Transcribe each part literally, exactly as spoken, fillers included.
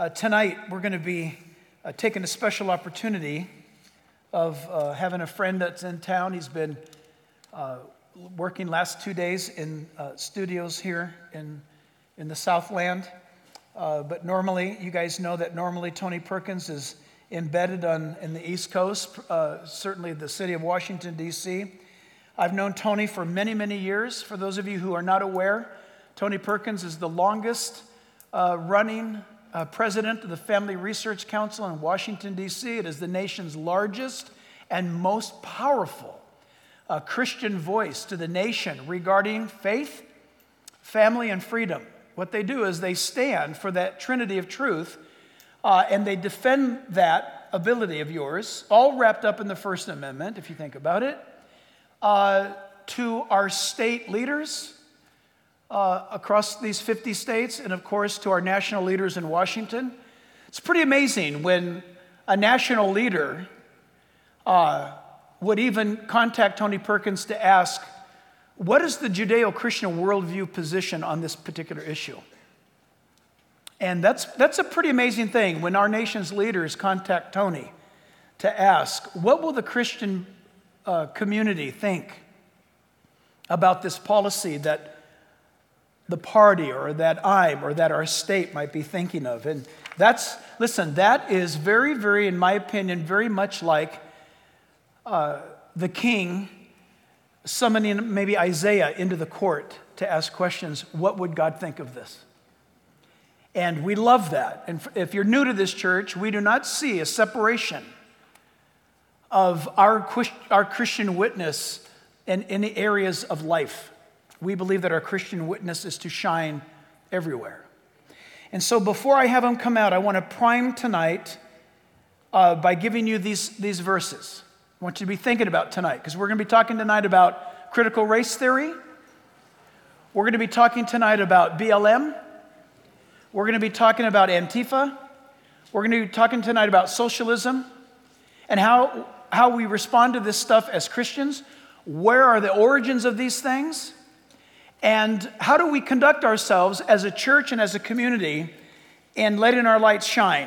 Uh, tonight, we're going to be uh, taking a special opportunity of uh, having a friend that's in town. He's been uh, working last two days in uh, studios here in, in the Southland. Uh, but normally, you guys know that normally Tony Perkins is embedded on in the East Coast, uh, certainly the city of Washington, D C I've known Tony for many, many years. For those of you who are not aware, Tony Perkins is the longest uh, running uh, president of the Family Research Council in Washington, D C It is the nation's largest and most powerful uh, Christian voice to the nation regarding faith, family, and freedom. What they do is they stand for that trinity of truth, uh, and they defend that ability of yours, all wrapped up in the First Amendment, if you think about it, uh, to our state leaders uh, across these fifty states, and of course to our national leaders in Washington. It's pretty amazing when a national leader uh, would even contact Tony Perkins to ask, what is the Judeo-Christian worldview position on this particular issue? And that's, that's a pretty amazing thing when our nation's leaders contact Tony to ask, what will the Christian uh, community think about this policy that the party or that I'm or that our state might be thinking of? And that's, listen, that is very, very, in my opinion, very much like uh, the king summoning maybe Isaiah into the court to ask questions, what would God think of this? And we love that. And if you're new to this church, we do not see a separation of our, our Christian witness in any areas of life. We believe that our Christian witness is to shine everywhere. And so before I have them come out, I want to prime tonight uh, by giving you these, these verses. I want you to be thinking about tonight, because we're going to be talking tonight about critical race theory. We're going to be talking tonight about B L M. We're going to be talking about Antifa. We're going to be talking tonight about socialism and how, how we respond to this stuff as Christians. Where are the origins of these things? And how do we conduct ourselves as a church and as a community in letting our lights shine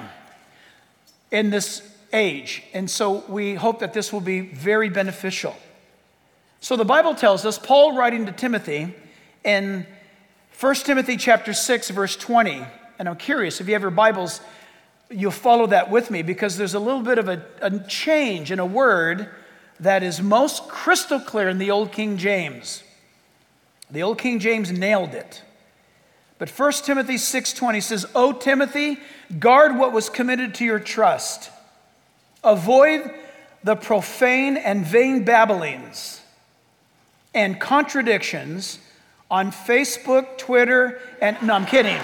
in this age? And so we hope that this will be very beneficial. So the Bible tells us, Paul writing to Timothy in First Timothy chapter six, verse twenty, and I'm curious, if you have your Bibles, you'll follow that with me, because there's a little bit of a, a change in a word that is most crystal clear in the Old King James. The Old King James nailed it. But First Timothy six twenty says, O Timothy, guard what was committed to your trust. Avoid the profane and vain babblings and contradictions on Facebook, Twitter, and, no, I'm kidding,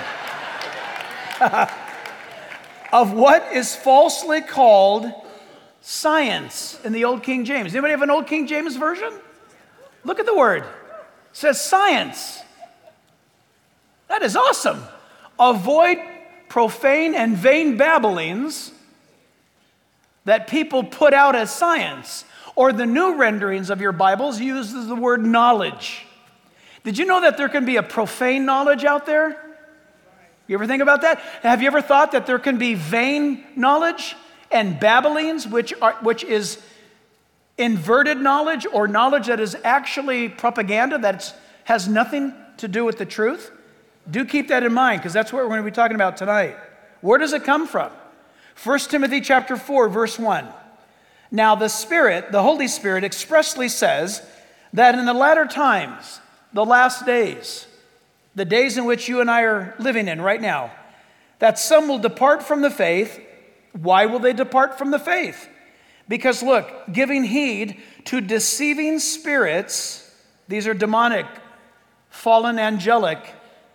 of what is falsely called science in the Old King James. Anybody have an Old King James version? Look at the word. It says science. That is awesome. Avoid profane and vain babblings that people put out as science. Or the new renderings of your Bibles uses the word knowledge. Did you know that there can be a profane knowledge out there? You ever think about that? Have you ever thought that there can be vain knowledge and babblings, which are, which is inverted knowledge, or knowledge that is actually propaganda that has nothing to do with the truth? Do keep that in mind, because that's what we're going to be talking about tonight. Where does it come from? First Timothy chapter four, verse one. Now the Spirit, the Holy Spirit, expressly says that in the latter times, the last days, the days in which you and I are living in right now, that some will depart from the faith. Why will they depart from the faith? Because look, giving heed to deceiving spirits, these are demonic, fallen angelic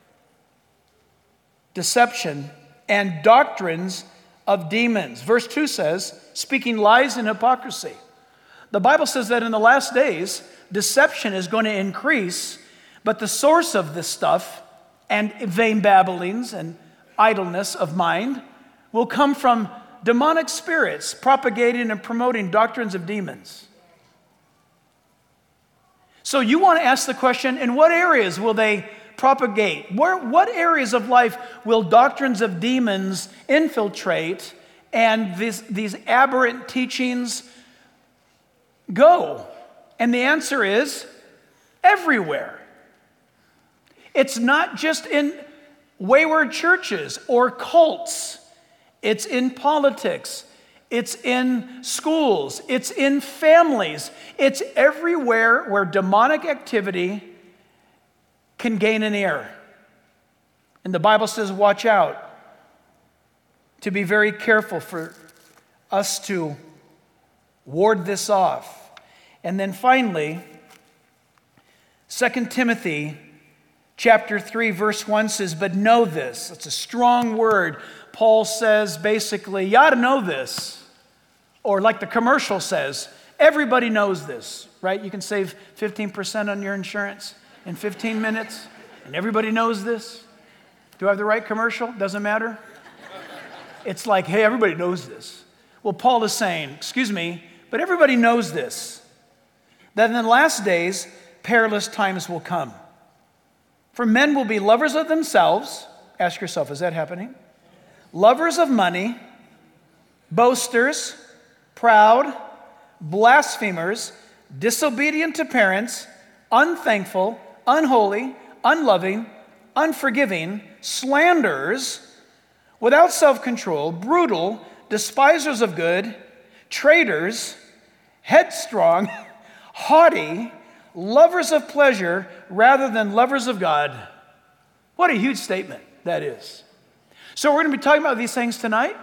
deception, and doctrines of demons. Verse two says, speaking lies and hypocrisy. The Bible says that in the last days, deception is going to increase, but the source of this stuff and vain babblings and idleness of mind will come from demonic spirits propagating and promoting doctrines of demons. So you want to ask the question, in what areas will they propagate? Where, what areas of life will doctrines of demons infiltrate and this, these aberrant teachings go? And the answer is everywhere. It's not just in wayward churches or cults. It's in politics. It's in schools. It's in families. It's everywhere where demonic activity can gain an ear. And the Bible says, watch out, to be very careful for us to ward this off. And then finally, Second Timothy chapter three, verse one says, but know this. It's a strong word. Paul says basically, you ought to know this. Or like the commercial says, everybody knows this, right? You can save fifteen percent on your insurance in fifteen minutes, and everybody knows this. Do I have the right commercial? Doesn't matter. It's like, hey, everybody knows this. Well, Paul is saying, excuse me, but everybody knows this, that in the last days, perilous times will come. For men will be lovers of themselves. Ask yourself, is that happening? Lovers of money, boasters, proud, blasphemers, disobedient to parents, unthankful, unholy, unloving, unforgiving, slanderers, without self-control, brutal, despisers of good, traitors, headstrong, haughty, lovers of pleasure rather than lovers of God. What a huge statement that is. So we're going to be talking about these things tonight,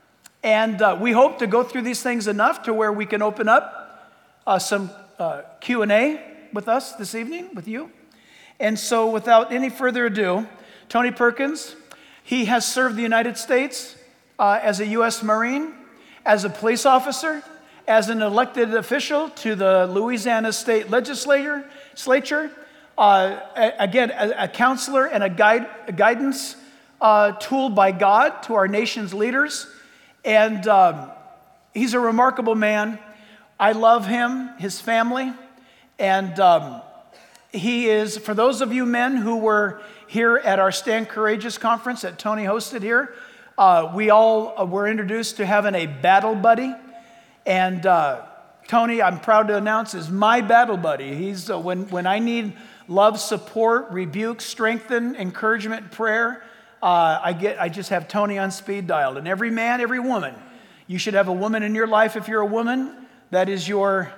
and uh, we hope to go through these things enough to where we can open up uh, some uh, Q and A with us this evening, with you. And so without any further ado, Tony Perkins, he has served the United States uh, as a U S Marine, as a police officer, as an elected official to the Louisiana State Legislature, Slature, uh, again, a, a counselor and a, guide, a guidance uh, tool by God to our nation's leaders. And um, he's a remarkable man. I love him, his family. And um, he is, for those of you men who were here at our Stand Courageous conference that Tony hosted here, uh, we all uh, were introduced to having a battle buddy. And uh, Tony, I'm proud to announce, is my battle buddy. He's uh, when when I need love, support, rebuke, strengthen, encouragement, prayer, uh, I get I just have Tony on speed dial. And every man, every woman, you should have a woman in your life. If you're a woman, that is your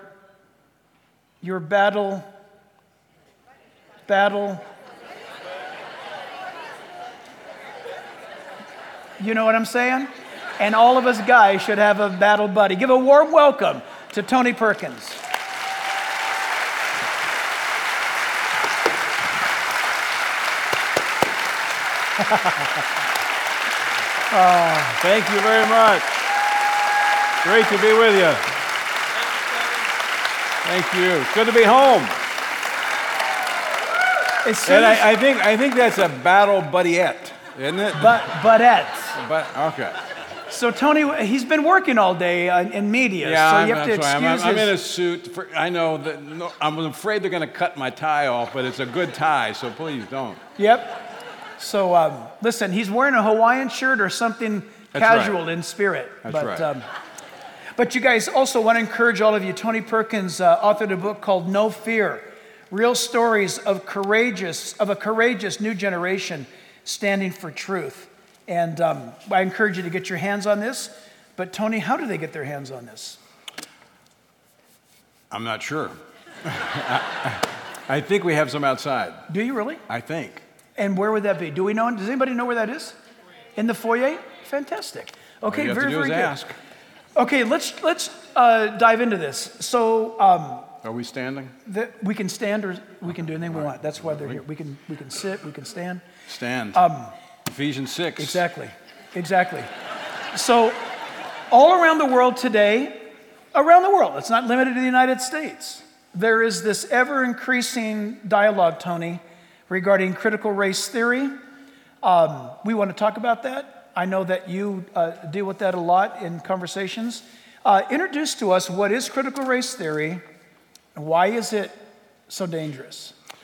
your battle battle. You know what I'm saying? And all of us guys should have a battle buddy. Give a warm welcome to Tony Perkins. Oh, thank you very much. Great to be with you. Thank you. Good to be home. And I, I think I think that's a battle buddyette, isn't it? But budette. But okay. So Tony, he's been working all day uh, in media, Yeah, so I'm, you have I'm to sorry. excuse I'm, I'm his... in a suit. For, I know that. No, I'm afraid they're going to cut my tie off, but it's a good tie, so please don't. Yep. So um, listen, he's wearing a Hawaiian shirt or something That's casual right. in spirit. That's but, right. Um, but you guys also want to encourage all of you. Tony Perkins uh, authored a book called No Fear: Real Stories of Courageous of a Courageous New Generation Standing for Truth. And um, I encourage you to get your hands on this. But Tony, how do they get their hands on this? I'm not sure. I, I think we have some outside. Do you really? I think. And where would that be? Do we know? Does anybody know where that is? In the foyer? Fantastic. Okay, All you have very, to do very is good. ask. Okay, let's let's uh, dive into this. So um, Are we standing? the, we can stand or we can do anything we want. That's why they're here. We can we can sit. We can stand. Stand. Um, Ephesians six. Exactly, exactly. So all around the world today, around the world, it's not limited to the United States, there is this ever-increasing dialogue, Tony, regarding critical race theory. Um, we want to talk about that. I know that you uh, deal with that a lot in conversations. Uh, introduce to us what is critical race theory and why is it so dangerous?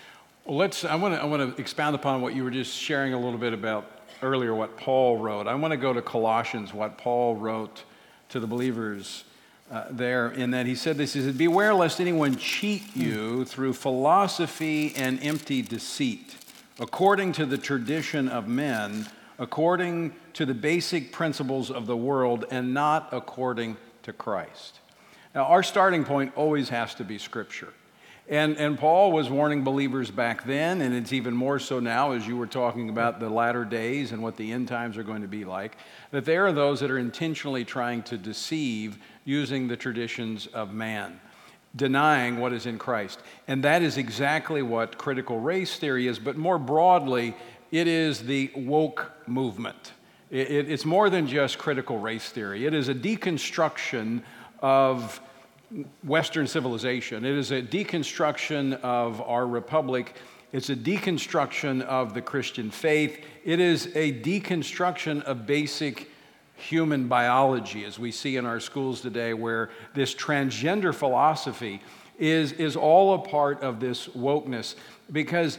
Well, let's, I want to I want to expound upon what you were just sharing a little bit about earlier, what Paul wrote. I want to go to Colossians, what Paul wrote to the believers uh, there, in that he said this, he said, beware lest anyone cheat you through philosophy and empty deceit, according to the tradition of men, according to the basic principles of the world, and not according to Christ. Now, our starting point always has to be Scripture. And, and Paul was warning believers back then, and it's even more so now as you were talking about the latter days and what the end times are going to be like, that there are those that are intentionally trying to deceive using the traditions of man, denying what is in Christ. And that is exactly what critical race theory is, but more broadly, it is the woke movement. It, it, it's more than just critical race theory. It is a deconstruction of Western civilization. It is a deconstruction of our republic. It's a deconstruction of the Christian faith. It is a deconstruction of basic human biology, as we see in our schools today, where this transgender philosophy is, is all a part of this wokeness, because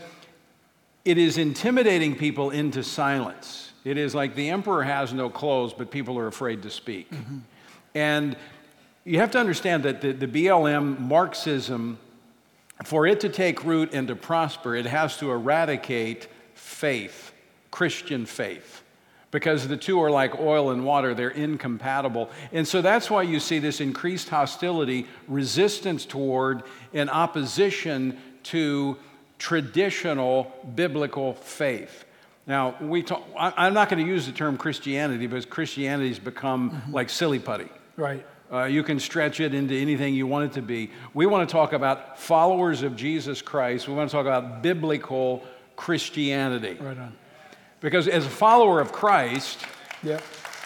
it is intimidating people into silence. It is like the emperor has no clothes, but people are afraid to speak. Mm-hmm. And you have to understand that the, the B L M Marxism, for it to take root and to prosper, it has to eradicate faith, Christian faith, because the two are like oil and water, they're incompatible. And so that's why you see this increased hostility, resistance toward, and opposition to traditional biblical faith. Now, we talk, I, I'm not going to use the term Christianity, because Christianity has become mm-hmm. like silly putty. Right. Uh, you can stretch it into anything you want it to be. We want to talk about followers of Jesus Christ. We want to talk about biblical Christianity. Right on. Because as a follower of Christ, yep.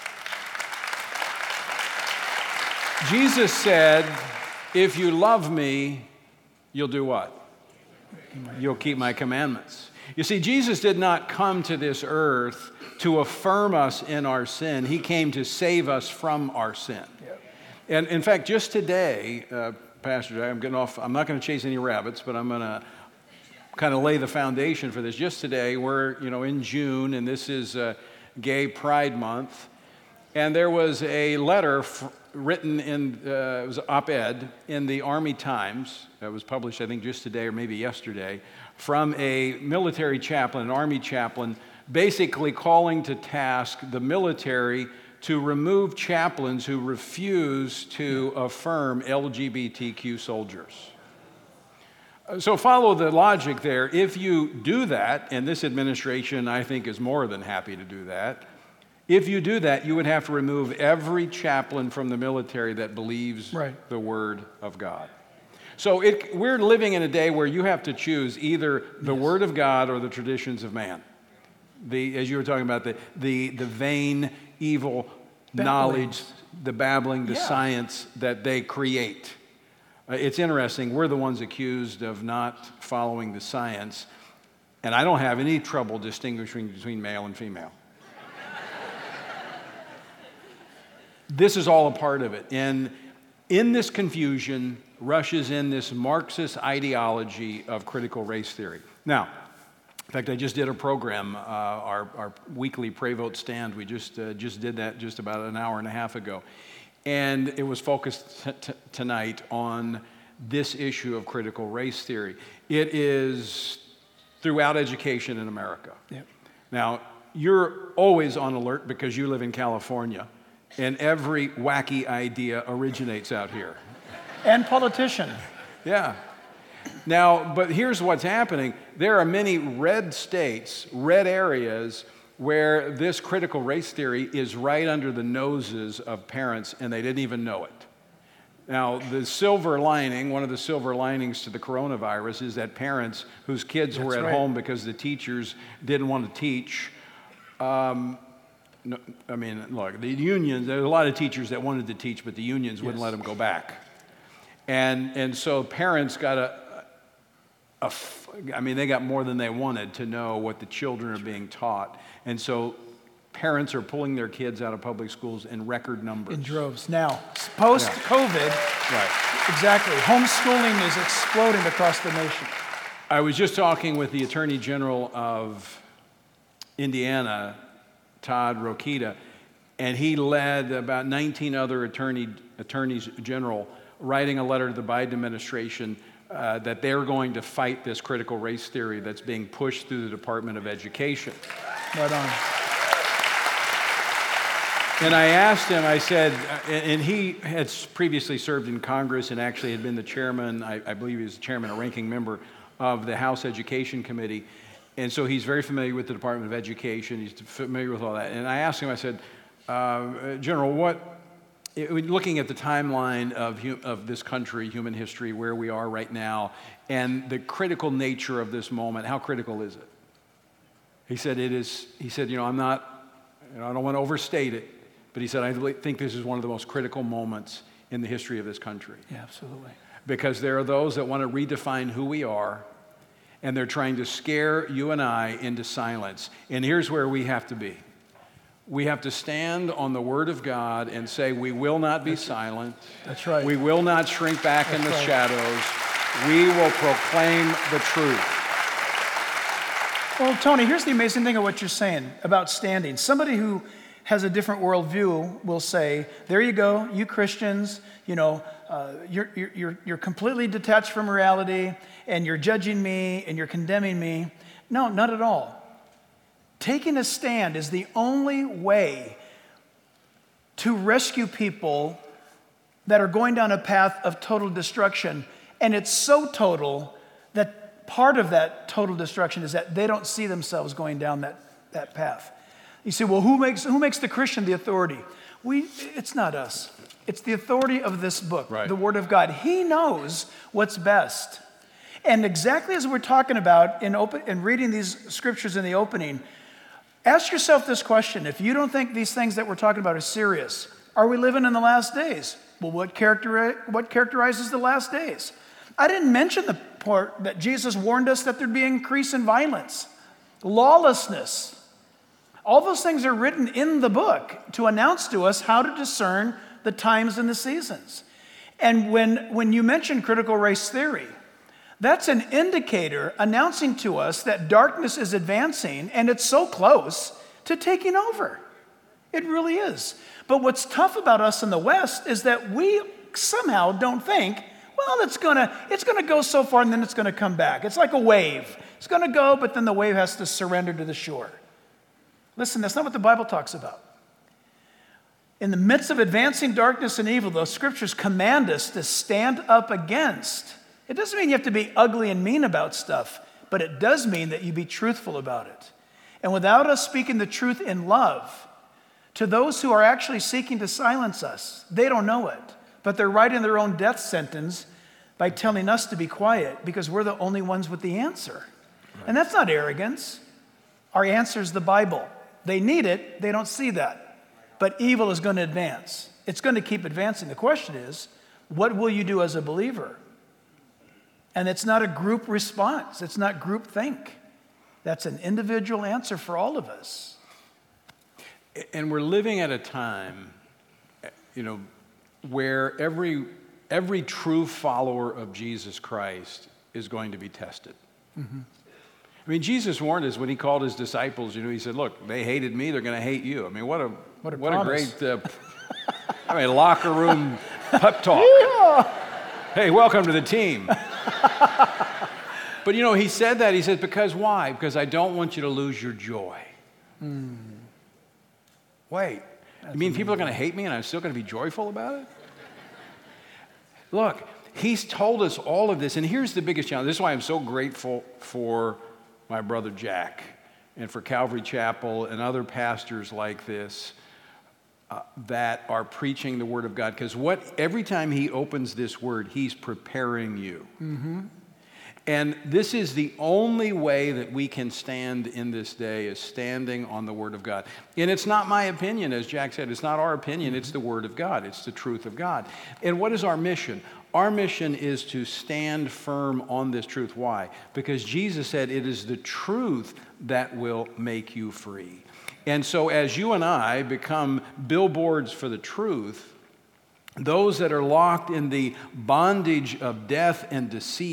Jesus said, if you love me, you'll do what? You'll keep my commandments. You see, Jesus did not come to this earth to affirm us in our sin. He came to save us from our sin. Yep. And in fact, just today, uh, Pastor Jack, I'm getting off, I'm not going to chase any rabbits, but I'm going to kind of lay the foundation for this. Just today, we're, you know, in June, and this is uh, Gay Pride Month, and there was a letter f- written in, uh, it was an op-ed in the Army Times, that was published, I think, just today or maybe yesterday, from a military chaplain, an Army chaplain, basically calling to task the military to remove chaplains who refuse to affirm L G B T Q soldiers. So follow the logic there. If you do that, and this administration, I think, is more than happy to do that, if you do that, you would have to remove every chaplain from the military that believes right. the Word of God. So it, we're living in a day where you have to choose either the yes. Word of God or the traditions of man. The, as you were talking about, the, the, the vain, evil babbling. knowledge, the babbling, the yeah. science that they create. Uh, it's interesting, we're the ones accused of not following the science, and I don't have any trouble distinguishing between male and female. This is all a part of it. And in this confusion rushes in this Marxist ideology of critical race theory. Now, in fact, I just did a program, uh, our, our weekly Pray Vote Stand. We just uh, just did that just about an hour and a half ago. And it was focused t- t- tonight on this issue of critical race theory. It is throughout education in America. Yep. Now, you're always on alert because you live in California, and every wacky idea originates out here. And politician. Yeah. Now, but here's what's happening. There are many red states, red areas, where this critical race theory is right under the noses of parents, and they didn't even know it. Now, the silver lining, one of the silver linings to the coronavirus is that parents whose kids That's were at right. home because the teachers didn't want to teach, um, no, I mean, look, the unions, there were a lot of teachers that wanted to teach, but the unions yes. wouldn't let them go back. And, and so parents got a, a, I mean, they got more than they wanted to know what the children are being taught. And so parents are pulling their kids out of public schools in record numbers. In droves. Now, post-COVID, yeah. right. exactly, homeschooling is exploding across the nation. I was just talking with the Attorney General of Indiana, Todd Rokita, and he led about nineteen other attorney, attorneys general writing a letter to the Biden administration uh, that they're going to fight this critical race theory that's being pushed through the Department of Education. Right on. And I asked him, I said, and he had previously served in Congress and actually had been the chairman, I, I believe he was the chairman, a ranking member of the House Education Committee. And so he's very familiar with the Department of Education. He's familiar with all that. And I asked him, I said, uh, General, what, looking at the timeline of, of this country, human history, where we are right now, and the critical nature of this moment, how critical is it? He said, it is, he said, you know, I'm not, you know, I don't want to overstate it, but he said, I think this is one of the most critical moments in the history of this country. Yeah, absolutely. Because there are those that want to redefine who we are, and they're trying to scare you and I into silence. And here's where we have to be. We have to stand on the Word of God and say, we will not be That's silent. That's right. We will not shrink back That's in the right. shadows. We will proclaim the truth. Well, Tony, here's the amazing thing of what you're saying about standing. Somebody who has a different worldview will say, there you go, you Christians, you know, uh, you're, you're, you're completely detached from reality, and you're judging me, and you're condemning me. No, not at all. Taking a stand is the only way to rescue people that are going down a path of total destruction. And it's so total that part of that total destruction is that they don't see themselves going down that, that path. You say, well, who makes, who makes the Christian the authority? We, it's not us. It's the authority of this book, right. The Word of God. He knows what's best. And exactly as we're talking about in, open, in reading these scriptures in the opening, ask yourself this question. If you don't think these things that we're talking about are serious, are we living in the last days? Well, what, characteri- what characterizes the last days? I didn't mention the part that Jesus warned us that there'd be an increase in violence, lawlessness. All those things are written in the book to announce to us how to discern the times and the seasons. And when, when you mention critical race theory, that's an indicator announcing to us that darkness is advancing, and it's so close to taking over. It really is. But what's tough about us in the West is that we somehow don't think, well, it's gonna, it's gonna go so far and then it's gonna come back. It's like a wave. It's gonna go, but then the wave has to surrender to the shore. Listen, that's not what the Bible talks about. In the midst of advancing darkness and evil, the scriptures command us to stand up against. It doesn't mean you have to be ugly and mean about stuff, but it does mean that you be truthful about it. And without us speaking the truth in love to those who are actually seeking to silence us, they don't know it, but they're writing their own death sentence by telling us to be quiet because we're the only ones with the answer. Right. And that's not arrogance. Our answer is the Bible. They need it. They don't see that. But evil is going to advance. It's going to keep advancing. The question is, what will you do as a believer? And it's not a group response. It's not group think. That's an individual answer for all of us. And we're living at a time, you know, where every, every true follower of Jesus Christ is going to be tested. Mm-hmm. I mean, Jesus warned us when he called his disciples, you know, he said, look, they hated me, they're going to hate you. I mean, what a, what a, what a great, uh, I mean, locker room pep talk. Hey, welcome to the team. But, you know, he said that, he said, because why? Because I don't want you to lose your joy. Mm. Wait, That's you mean people are going to hate me and I'm still going to be joyful about it? Look, he's told us all of this, and here's the biggest challenge. This is why I'm so grateful for my brother Jack and for Calvary Chapel and other pastors like this uh, that are preaching the Word of God. Because what every time he opens this Word, he's preparing you. Mm-hmm. And this is the only way that we can stand in this day, is standing on the Word of God. And it's not my opinion, as Jack said. It's not our opinion. It's the Word of God. It's the truth of God. And what is our mission? Our mission is to stand firm on this truth. Why? Because Jesus said it is the truth that will make you free. And so as you and I become billboards for the truth, those that are locked in the bondage of death and deceit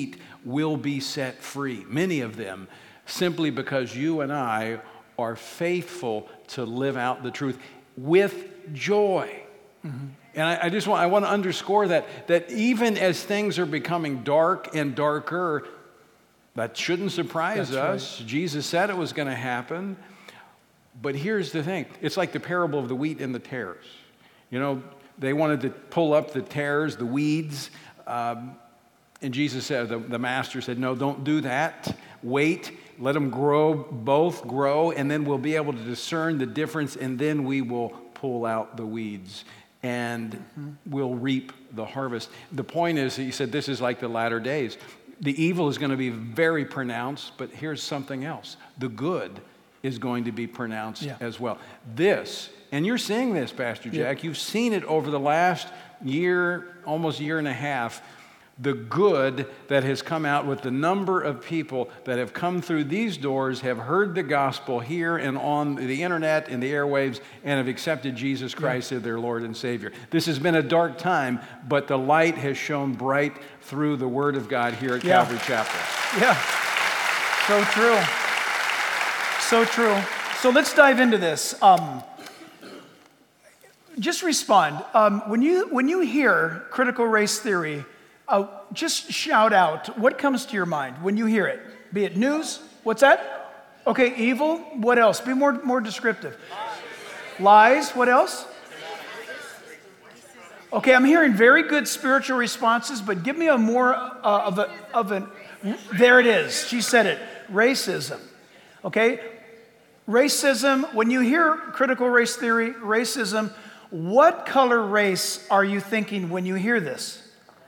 will be set free, many of them, simply because you and I are faithful to live out the truth with joy. Mm-hmm. And I, I just want, I want to underscore that, that even as things are becoming dark and darker, that shouldn't surprise That's us. right. Jesus said it was going to happen. But here's the thing. It's like the parable of the wheat and the tares. You know, they wanted to pull up the tares, the weeds. Um, and Jesus said, the, the master said, no, don't do that. Wait, let them grow, both grow, and then we'll be able to discern the difference, and then we will pull out the weeds, and mm-hmm. we'll reap the harvest. The point is, he said, this is like the latter days. The evil is going to be very pronounced, but here's something else. The good is going to be pronounced yeah. as well. This, and you're seeing this, Pastor Jack, yeah. you've seen it over the last year, almost year and a half, the good that has come out with the number of people that have come through these doors, have heard the gospel here and on the internet and the airwaves, and have accepted Jesus Christ yeah. as their Lord and Savior. This has been a dark time, but the light has shone bright through the Word of God here at yeah. Calvary Chapel. Yeah, so true. So true. So let's dive into this. Um, just respond. Um, when you when you hear critical race theory, uh, just shout out what comes to your mind when you hear it. Be it news. What's that? Okay, evil. What else? Be more more descriptive. Lies. What else? Okay, I'm hearing very good spiritual responses, but give me a more uh, of a of an. There it is. She said it. Racism. Okay. Racism, when you hear critical race theory, racism, what color race are you thinking when you hear this?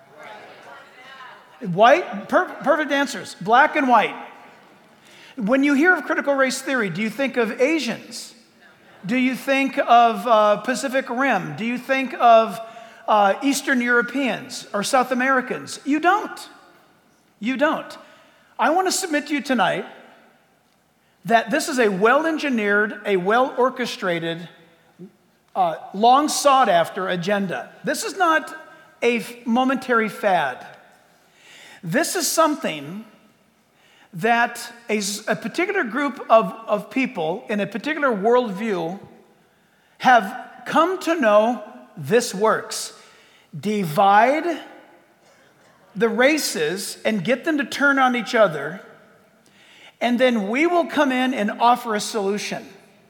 White? Per- perfect answers. Black and white. When you hear of critical race theory, do you think of Asians? Do you think of uh, Pacific Rim? Do you think of uh, Eastern Europeans or South Americans? You don't. You don't. I want to submit to you tonight that this is a well-engineered, a well-orchestrated, uh, long sought-after agenda. This is not a f- momentary fad. This is something that a, a particular group of, of people in a particular worldview have come to know this works. Divide the races and get them to turn on each other, and then we will come in and offer a solution.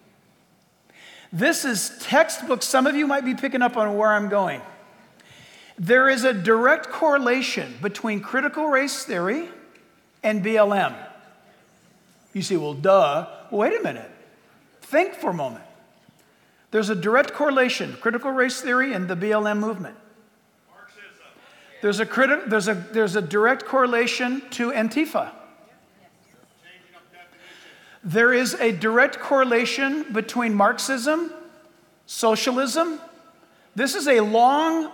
This is textbook. Some of you might be picking up on where I'm going. There is a direct correlation between critical race theory and B L M. You say, well, duh. Well, wait a minute. Think for a moment. There's a direct correlation, critical race theory and the B L M movement. There's a, criti- there's a, there's a direct correlation to Antifa. There is a direct correlation between Marxism, socialism. This is a long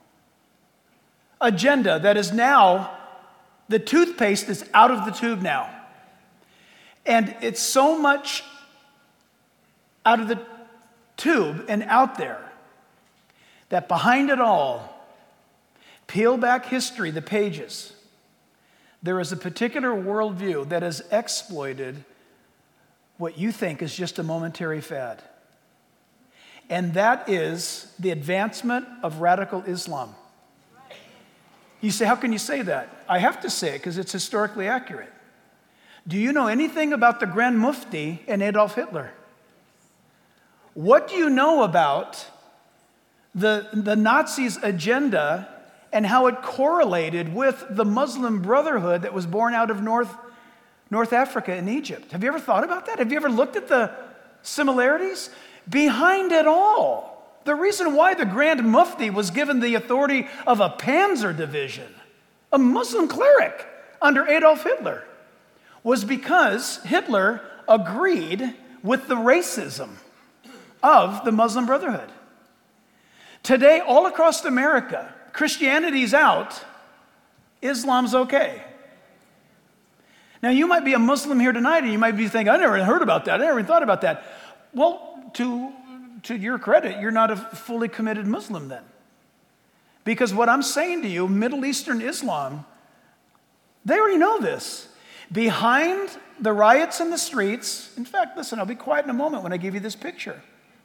agenda that is now, the toothpaste is out of the tube now. And it's so much out of the tube and out there that behind it all, peel back history, the pages, there is a particular worldview that has exploited what you think is just a momentary fad. And that is the advancement of radical Islam. You say, how can you say that? I have to say it because it's historically accurate. Do you know anything about the Grand Mufti and Adolf Hitler? What do you know about the, the Nazis' agenda and how it correlated with the Muslim Brotherhood that was born out of North North Africa and Egypt? Have you ever thought about that? Have you ever looked at the similarities? Behind it all, the reason why the Grand Mufti was given the authority of a Panzer division, a Muslim cleric under Adolf Hitler, was because Hitler agreed with the racism of the Muslim Brotherhood. Today, all across America, Christianity's out, Islam's okay. Now, you might be a Muslim here tonight, and you might be thinking, I never heard about that. I never even thought about that. Well, to, to your credit, you're not a fully committed Muslim then. Because what I'm saying to you, Middle Eastern Islam They already know this. Behind the riots in the streets, in fact, listen, I'll be quiet in a moment when I give you this picture.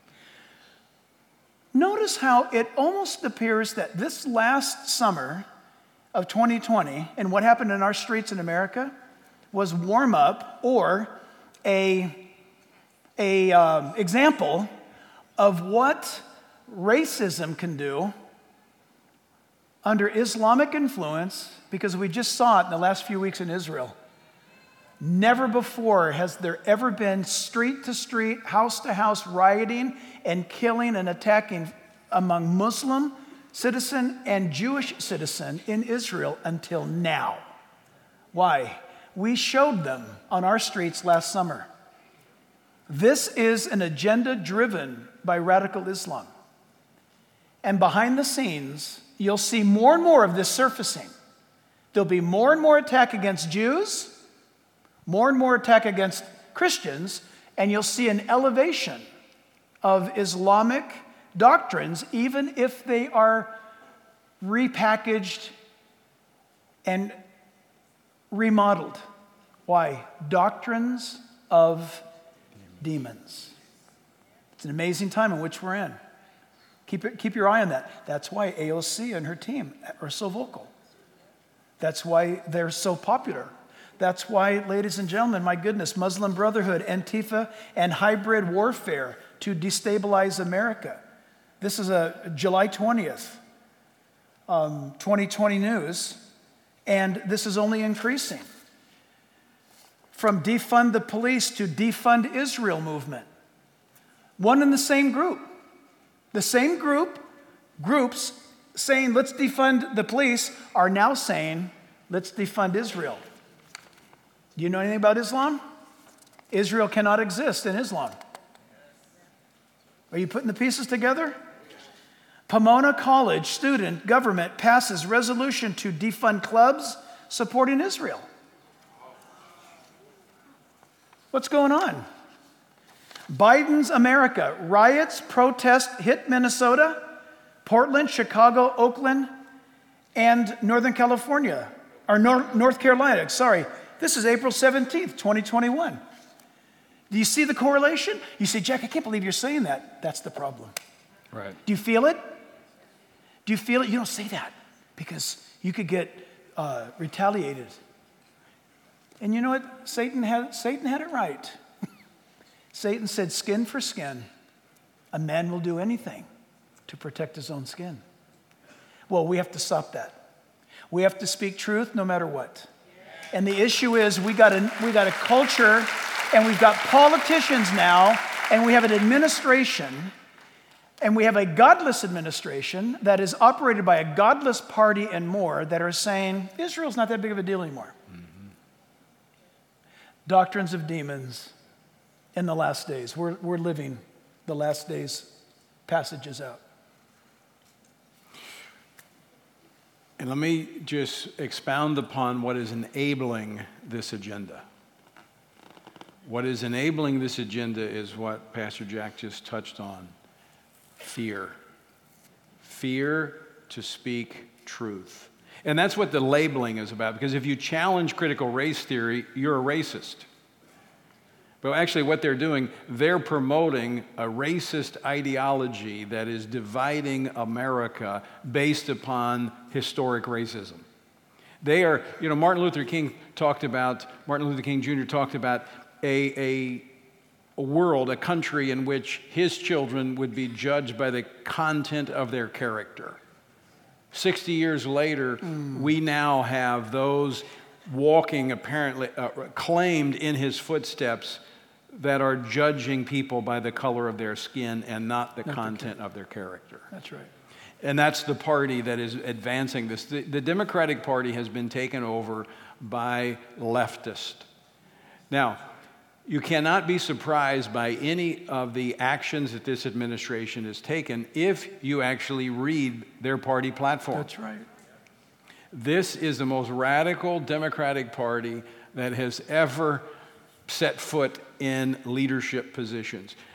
Notice how it almost appears that this last summer of twenty twenty and what happened in our streets in America was warm up or a, a um, example of what racism can do under Islamic influence, because we just saw it in the last few weeks in Israel. Never before has there ever been street to street, house to house rioting and killing and attacking among Muslim citizen and Jewish citizen in Israel until now. Why? We showed them on our streets last summer. This is an agenda driven by radical Islam. And behind the scenes, you'll see more and more of this surfacing. There'll be more and more attack against Jews, more and more attack against Christians, and you'll see an elevation of Islamic doctrines, even if they are repackaged and remodeled. Why? Doctrines of demons. It's an amazing time in which we're in. Keep, it, keep your eye on that. That's why A O C and her team are so vocal. That's why they're so popular. That's why, ladies and gentlemen, my goodness, Muslim Brotherhood, Antifa, and hybrid warfare to destabilize America. This is a July twentieth, um, twenty twenty news, and this is only increasing. From defund the police to defund Israel movement. One and the same group. The same group, groups saying, let's defund the police, are now saying, let's defund Israel. Do you know anything about Islam? Israel cannot exist in Islam. Are you putting the pieces together? Pomona College student government passes resolution to defund clubs supporting Israel. What's going on? Biden's America. Riots, protests hit Minnesota, Portland, Chicago, Oakland, and Northern California, or North, North Carolina, sorry. This is April seventeenth, twenty twenty-one. Do you see the correlation? You say, Jack, I can't believe you're saying that. That's the problem. Right. Do you feel it? Do you feel it? You don't say that because you could get uh, retaliated. And you know what? Satan had, Satan had it right. Satan said, skin for skin. A man will do anything to protect his own skin. Well, we have to stop that. We have to speak truth no matter what. And the issue is we got a, we got a culture and we've got politicians now and we have an administration and we have a godless administration that is operated by a godless party and more that are saying Israel's not that big of a deal anymore. Mm-hmm. Doctrines of demons. In the last days. We're, we're living the last days passages out. And let me just expound upon what is enabling this agenda. What is enabling this agenda is what Pastor Jack just touched on. Fear. Fear to speak truth. And that's what the labeling is about, because if you challenge critical race theory, you're a racist. But actually what they're doing, they're promoting a racist ideology that is dividing America based upon historic racism. They are, you know, Martin Luther King talked about, Martin Luther King Junior talked about a, a, a world, a country in which his children would be judged by the content of their character. sixty years later, mm. we now have those walking apparently, uh, claimed in his footsteps that are judging people by the color of their skin and not the not content the of their character. That's right. And that's the party that is advancing this. The, the Democratic Party has been taken over by leftists. Now, you cannot be surprised by any of the actions that this administration has taken if you actually read their party platform. That's right. This is the most radical Democratic Party that has ever set foot in leadership positions.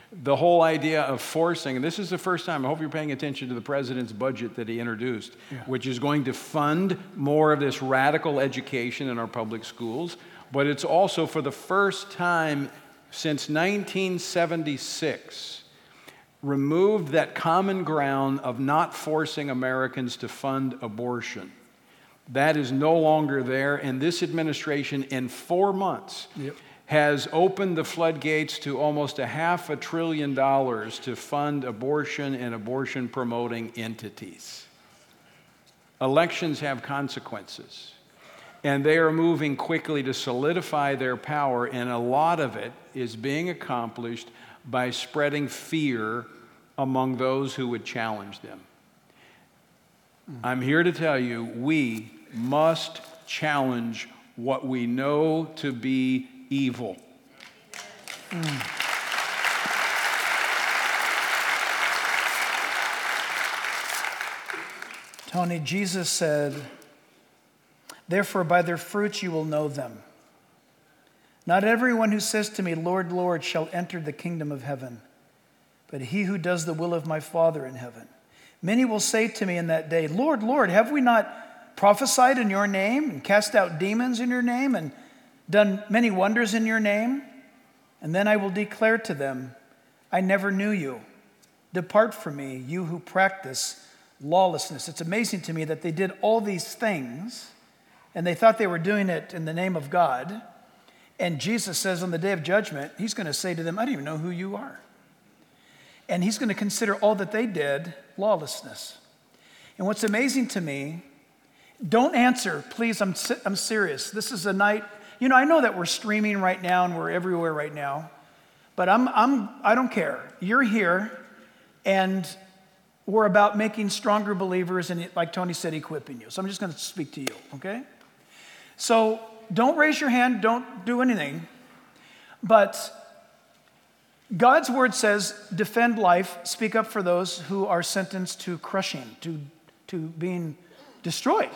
The whole idea of forcing, and this is the first time, I hope you're paying attention to the president's budget that he introduced, yeah. which is going to fund more of this radical education in our public schools, but it's also for the first time since nineteen seventy-six, removed that common ground of not forcing Americans to fund abortion. That is no longer there, and this administration in four months yep. has opened the floodgates to almost a half a trillion dollars to fund abortion and abortion-promoting entities. Elections have consequences, and they are moving quickly to solidify their power, and a lot of it is being accomplished by spreading fear among those who would challenge them. Mm. I'm here to tell you, we must challenge what we know to be evil. Mm. Tony, Jesus said, "Therefore by their fruits you will know them. Not everyone who says to me, 'Lord, Lord,' shall enter the kingdom of heaven, but he who does the will of my Father in heaven. Many will say to me in that day, 'Lord, Lord, have we not prophesied in your name and cast out demons in your name and done many wonders in your name?' And then I will declare to them, 'I never knew you. Depart from me, you who practice lawlessness.'" It's amazing to me that they did all these things and they thought they were doing it in the name of God. And Jesus says on the day of judgment, he's going to say to them, "I don't even know who you are." And he's going to consider all that they did lawlessness. And what's amazing to me, don't answer, please, I'm, I'm serious. This is a night, you know, I know that we're streaming right now and we're everywhere right now, but I'm, I'm, I don't care. You're here, and we're about making stronger believers and, like Tony said, equipping you. So I'm just going to speak to you, okay? So don't raise your hand, don't do anything, but God's word says, defend life, speak up for those who are sentenced to crushing, to, to being destroyed.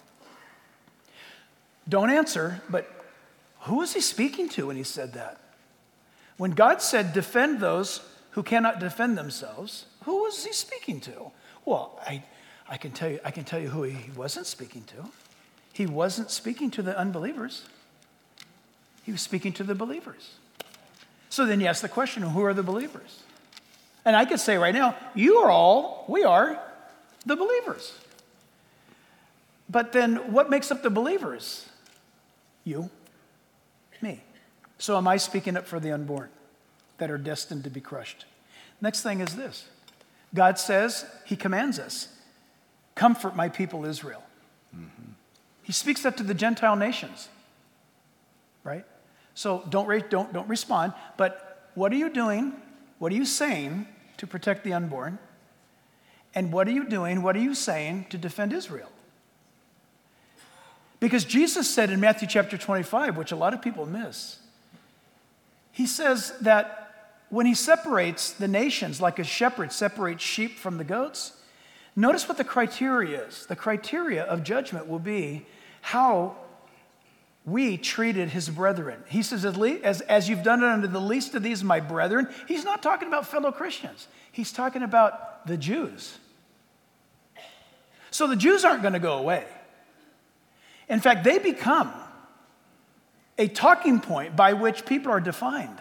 Don't answer, but who is he speaking to when he said that? When God said, defend those who cannot defend themselves, who was he speaking to? Well, I, I can tell you, I can tell you who he wasn't speaking to. He wasn't speaking to the unbelievers. He was speaking to the believers. So then you ask the question, who are the believers? And I could say right now, you are all, we are the believers. But then what makes up the believers? You, me. So am I speaking up for the unborn that are destined to be crushed? Next thing is this. God says, he commands us, comfort my people Israel. Mm-hmm. He speaks that to the Gentile nations, right? So don't, re- don't, don't respond, but what are you doing? What are you saying to protect the unborn? And what are you doing? What are you saying to defend Israel? Because Jesus said in Matthew chapter twenty-five, which a lot of people miss, he says that when he separates the nations like a shepherd separates sheep from the goats, notice what the criteria is. The criteria of judgment will be how we treated his brethren. He says, as, as, as you've done it unto the least of these, my brethren. He's not talking about fellow Christians. He's talking about the Jews. So the Jews aren't going to go away. In fact, they become a talking point by which people are defined.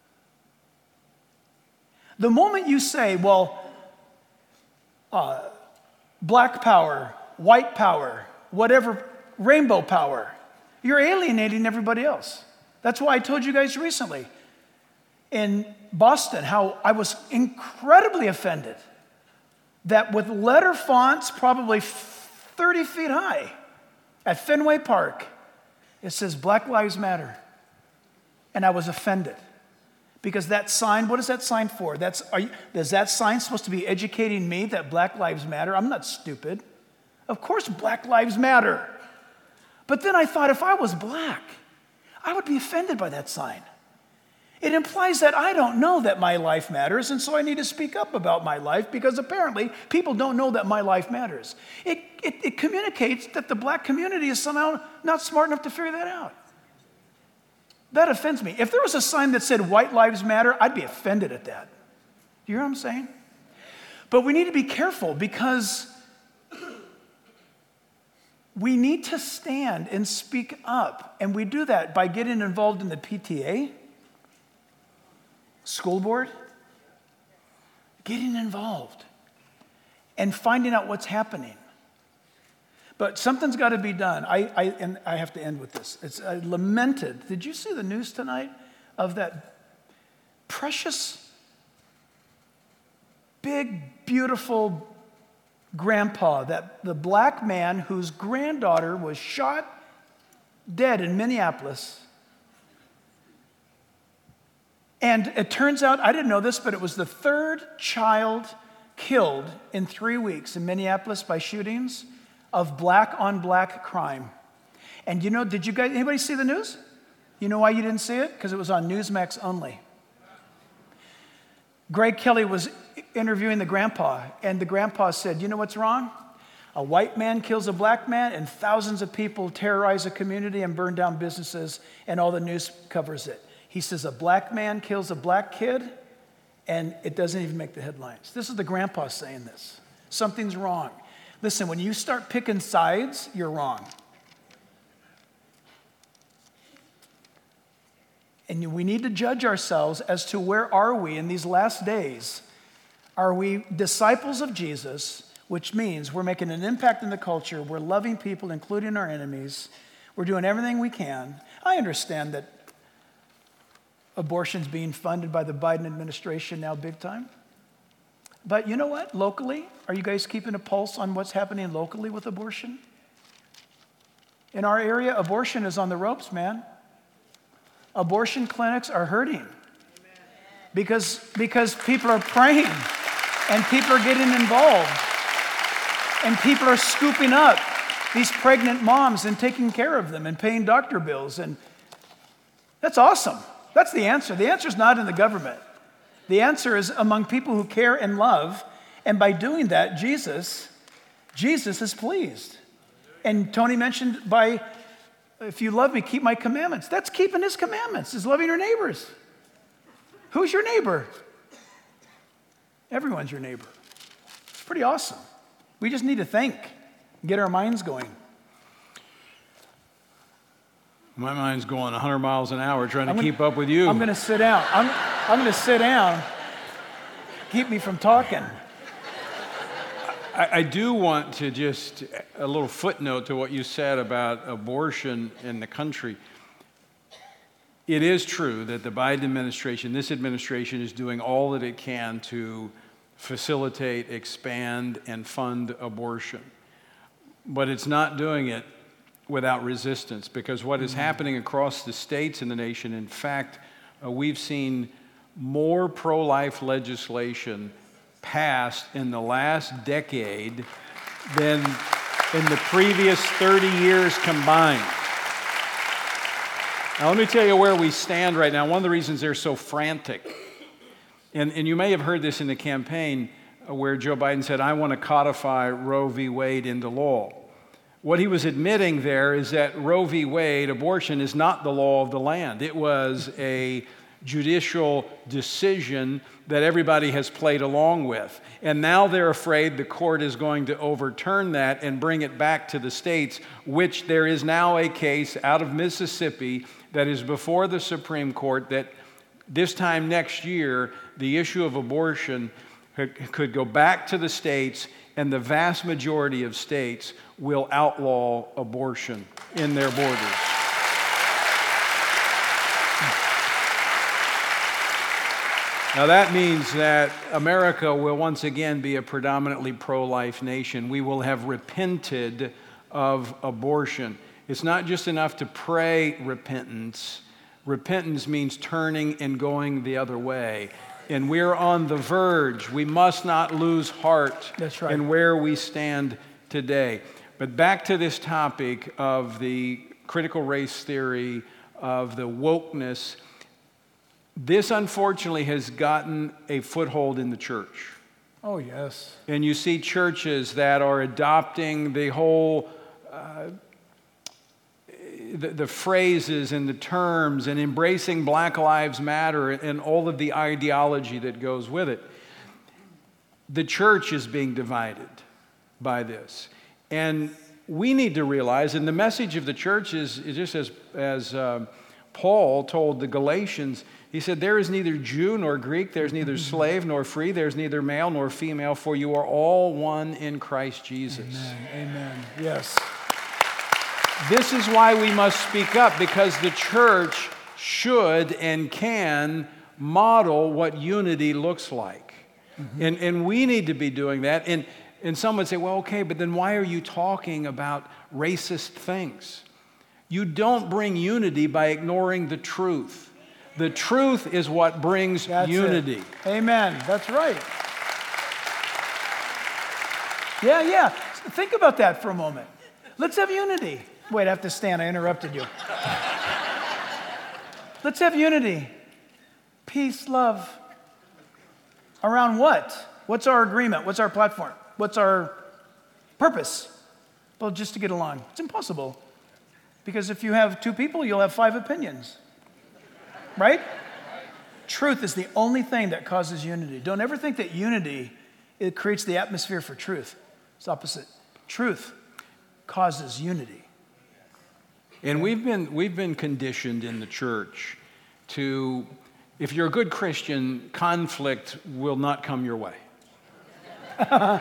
The moment you say, well, uh, black power, white power, whatever, rainbow power, you're alienating everybody else. That's why I told you guys recently in Boston how I was incredibly offended that with letter fonts probably thirty feet high at Fenway Park, it says Black Lives Matter. And I was offended because that sign, what is that sign for? That's, are you, is that sign supposed to be educating me that Black Lives Matter? I'm not stupid. Of course Black Lives Matter. But then I thought, if I was black, I would be offended by that sign. It implies that I don't know that my life matters, and so I need to speak up about my life because apparently people don't know that my life matters. It, it, it communicates that the black community is somehow not smart enough to figure that out. That offends me. If there was a sign that said white lives matter, I'd be offended at that. Do you hear what I'm saying? But we need to be careful because we need to stand and speak up. And we do that by getting involved in the P T A, school board, getting involved and finding out what's happening. But something's got to be done. I, I, and I have to end with this. It's I lamented. Did you see the news tonight of that precious, big, beautiful grandpa, that the black man whose granddaughter was shot dead in Minneapolis? And it turns out, I didn't know this, but it was the third child killed in three weeks in Minneapolis by shootings of black on black crime. And you know, did you guys, anybody see the news? You know why you didn't see it? Because it was on Newsmax only. Greg Kelly was interviewing the grandpa, and the grandpa said, you know what's wrong? A white man kills a black man, and thousands of people terrorize a community and burn down businesses, and all the news covers it. He says, a black man kills a black kid, and it doesn't even make the headlines. This is the grandpa saying this. Something's wrong. Listen, when you start picking sides, you're wrong. And we need to judge ourselves as to where are we in these last days. Are we disciples of Jesus, which means we're making an impact in the culture, we're loving people, including our enemies, we're doing everything we can. I understand that abortion's being funded by the Biden administration now big time. But you know what? Locally, are you guys keeping a pulse on what's happening locally with abortion? In our area, abortion is on the ropes, man. Abortion clinics are hurting because, because people are praying and people are getting involved and people are scooping up these pregnant moms and taking care of them and paying doctor bills. And that's awesome. That's the answer. The answer is not in the government. The answer is among people who care and love. And by doing that, Jesus, Jesus is pleased. And Tony mentioned by, if you love me, keep my commandments. That's keeping his commandments, is loving your neighbors. Who's your neighbor? Everyone's your neighbor. It's pretty awesome. We just need to think, get our minds going. My mind's going one hundred miles an hour trying to gonna, keep up with you. I'm going to sit down. I'm, I'm going to sit down. Keep me from talking. I, I do want to just, a little footnote to what you said about abortion in the country. It is true that the Biden administration, this administration, is doing all that it can to facilitate, expand, and fund abortion. But it's not doing it without resistance, because what is happening across the states in the nation, in fact, uh, we've seen more pro-life legislation passed in the last decade than in the previous thirty years combined. Now, let me tell you where we stand right now. One of the reasons they're so frantic, and, and you may have heard this in the campaign uh, where Joe Biden said, I want to codify Roe v. Wade into law. What he was admitting there is that Roe v. Wade, abortion, is not the law of the land. It was a judicial decision that everybody has played along with. And now they're afraid the court is going to overturn that and bring it back to the states, which there is now a case out of Mississippi that is before the Supreme Court that this time next year, the issue of abortion could go back to the states, and the vast majority of states will outlaw abortion in their borders. Now that means that America will once again be a predominantly pro-life nation. We will have repented of abortion. It's not just enough to pray repentance. Repentance means turning and going the other way. And we're on the verge. We must not lose heart. That's right. In where we stand today. But back to this topic of the critical race theory, of the wokeness. This, unfortunately, has gotten a foothold in the church. Oh, yes. And you see churches that are adopting the whole, uh, the, the phrases and the terms and embracing Black Lives Matter and all of the ideology that goes with it. the church is being divided by this. And we need to realize, and the message of the church is, is just as, as uh, Paul told the Galatians, he said, there is neither Jew nor Greek, there's neither slave nor free, there's neither male nor female, for you are all one in Christ Jesus. Amen. Amen. Yes. This is why we must speak up, because the church should and can model what unity looks like. Mm-hmm. And, and we need to be doing that. And, and some would say, well, okay, but then why are you talking about racist things? You don't bring unity by ignoring the truth. The truth is what brings That's unity. It. Amen. That's right. Yeah, yeah. Think about that for a moment. Let's have unity. Wait, I have to stand. I interrupted you. Let's have unity. Peace, love. Around what? What's our agreement? What's our platform? What's our purpose? Well, just to get along. It's impossible. Because if you have two people, you'll have five opinions. Right? Truth is the only thing that causes unity. Don't ever think that unity, it creates the atmosphere for truth. It's opposite. Truth causes unity. And we've been, we've been conditioned in the church to, if you're a good Christian, conflict will not come your way. I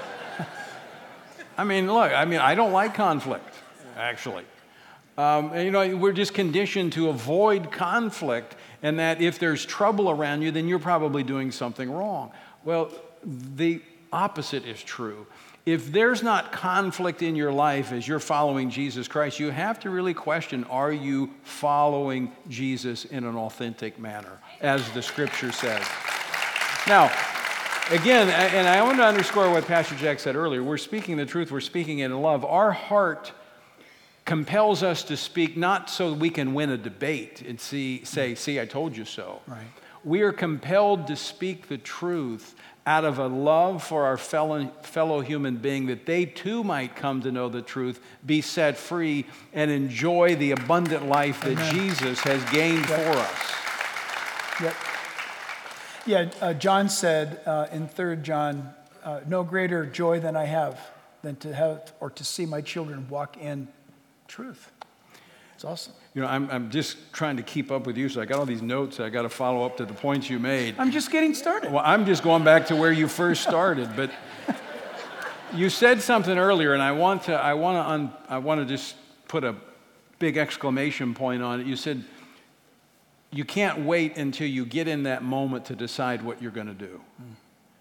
mean, look, I mean, I don't like conflict, actually. Um, and, you know, we're just conditioned to avoid conflict, and that if there's trouble around you, then you're probably doing something wrong. Well, the opposite is true. If there's not conflict in your life as you're following Jesus Christ, you have to really question, are you following Jesus in an authentic manner, as the Scripture says? Now, again, and I want to underscore what Pastor Jack said earlier, we're speaking the truth, we're speaking it in love. Our heart compels us to speak not so we can win a debate and see, say, see, I told you so. Right. We are compelled to speak the truth out of a love for our fellow, fellow human being, that they too might come to know the truth, be set free, and enjoy the abundant life that Amen. Jesus has gained yep. for us. Yep. Yeah, uh, John said uh, in Third John, uh, no greater joy than I have than to have or to see my children walk in truth. It's awesome. You know, I'm, I'm just trying to keep up with you, so I got all these notes. I got to follow up to the points you made. I'm just getting started. Well, I'm just going back to where you first started, but you said something earlier, and I want to, I want to, un, I want to just put a big exclamation point on it. You said you can't wait until you get in that moment to decide what you're going to do. Mm.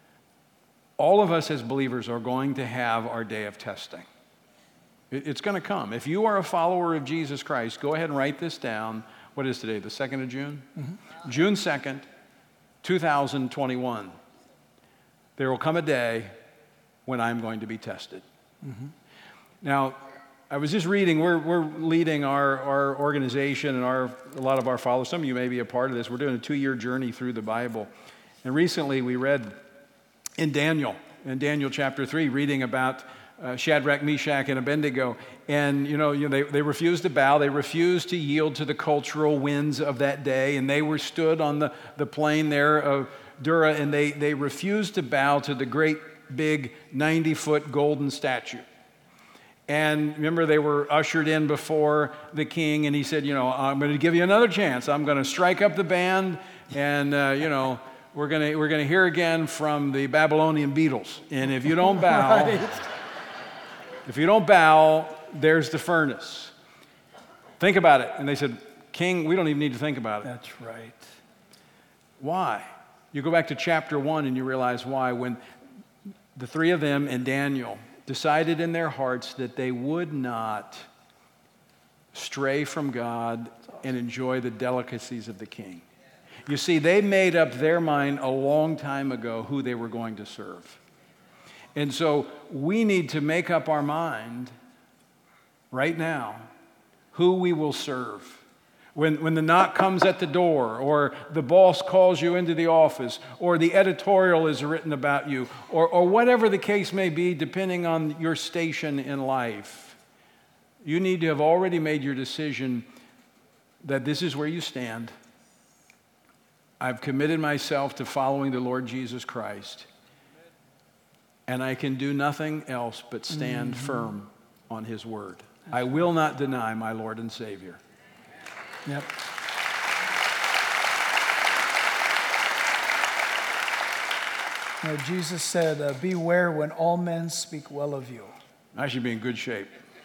All of us as believers are going to have our day of testing. It's going to come. If you are a follower of Jesus Christ, go ahead and write this down. What is today, the second of June? Mm-hmm. June second, two thousand twenty-one. There will come a day when I'm going to be tested. Mm-hmm. Now, I was just reading, we're, we're leading our, our organization and our, a lot of our followers. Some of you may be a part of this. We're doing a two-year journey through the Bible. And recently we read in Daniel, in Daniel chapter three, reading about Uh, Shadrach, Meshach, and Abednego. And, you know, you know they, they refused to bow. They refused to yield to the cultural winds of that day. And they were stood on the, the plain there of Dura, and they, they refused to bow to the great big ninety-foot golden statue. And remember, they were ushered in before the king, and he said, you know, I'm going to give you another chance. I'm going to strike up the band, and, uh, you know, we're going to we're going to hear again from the Babylonian Beatles. And if you don't bow... right. If you don't bow, there's the furnace. Think about it. And they said, King, we don't even need to think about it. That's right. Why? You go back to chapter one and you realize why. When the three of them and Daniel decided in their hearts that they would not stray from God and enjoy the delicacies of the king. You see, they made up their mind a long time ago who they were going to serve. And so we need to make up our mind right now who we will serve. When, when the knock comes at the door, or the boss calls you into the office, or the editorial is written about you, or, or whatever the case may be, depending on your station in life, you need to have already made your decision that this is where you stand. I've committed myself to following the Lord Jesus Christ. and I can do nothing else but stand mm-hmm. firm on his word. I will not deny my Lord and Savior. Yep. You know, Jesus said, uh, beware when all men speak well of you. I should be in good shape.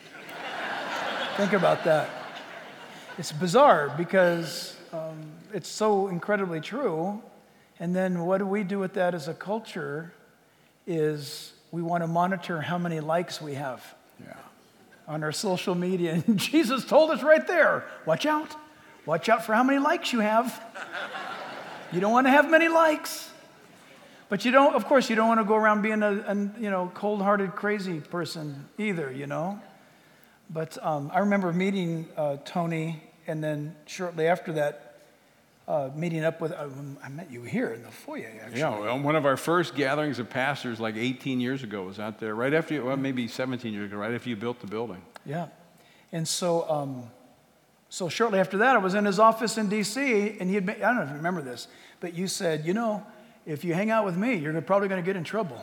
Think about that. It's bizarre because um, it's so incredibly true. And then what do we do with that as a culture is we want to monitor how many likes we have yeah. on our social media. And Jesus told us right there, watch out. Watch out for how many likes you have. You don't want to have many likes. But you don't, of course, you don't want to go around being a, a you know, cold-hearted, crazy person either, you know. But um, I remember meeting uh, Tony, and then shortly after that, uh, meeting up with, uh, I met you here in the foyer, actually. Yeah, well, one of our first gatherings of pastors like eighteen years ago was out there, right after, you, well, maybe seventeen years ago, right after you built the building. Yeah. And so, um, so shortly after that, I was in his office in D C, and he had been, I don't know if you remember this, but you said, you know, if you hang out with me, you're probably going to get in trouble.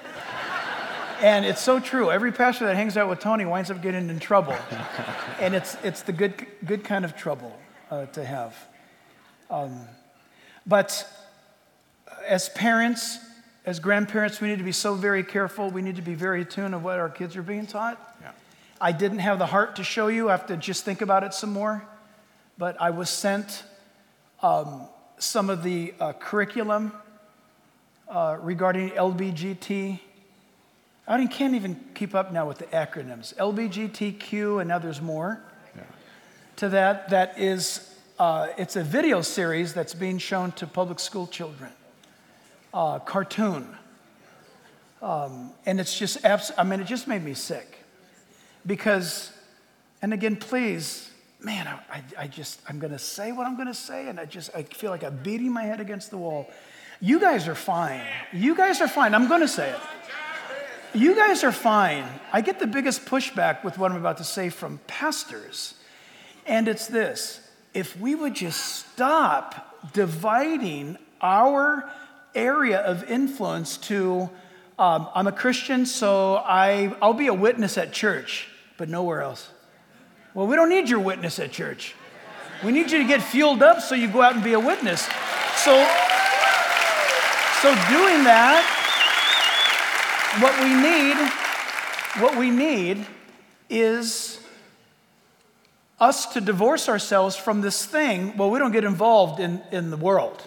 And it's so true. Every pastor that hangs out with Tony winds up getting in trouble. And it's it's the good good kind of trouble uh, to have. Um, but as parents, as grandparents, we need to be so very careful. We need to be very attuned to what our kids are being taught. Yeah. I didn't have the heart to show you. I have to just think about it some more. But I was sent um, some of the uh, curriculum Uh, regarding L B G T. I can't even keep up now with the acronyms. L B G T Q and others more. Yeah. To that, that is, uh, it's a video series that's being shown to public school children. Uh, cartoon. Um, and it's just, abs- I mean, it just made me sick. Because, and again, please, man, I, I, I just, I'm going to say what I'm going to say, and I just, I feel like I'm beating my head against the wall. You guys are fine. You guys are fine. I'm going to say it. You guys are fine. I get the biggest pushback with what I'm about to say from pastors. And it's this. If we would just stop dividing our area of influence to, um, I'm a Christian, so I, I'll be a witness at church, but nowhere else. Well, we don't need your witness at church. We need you to get fueled up so you go out and be a witness. So... So doing that, what we need, what we need is us to divorce ourselves from this thing. Well, we don't get involved in, in the world.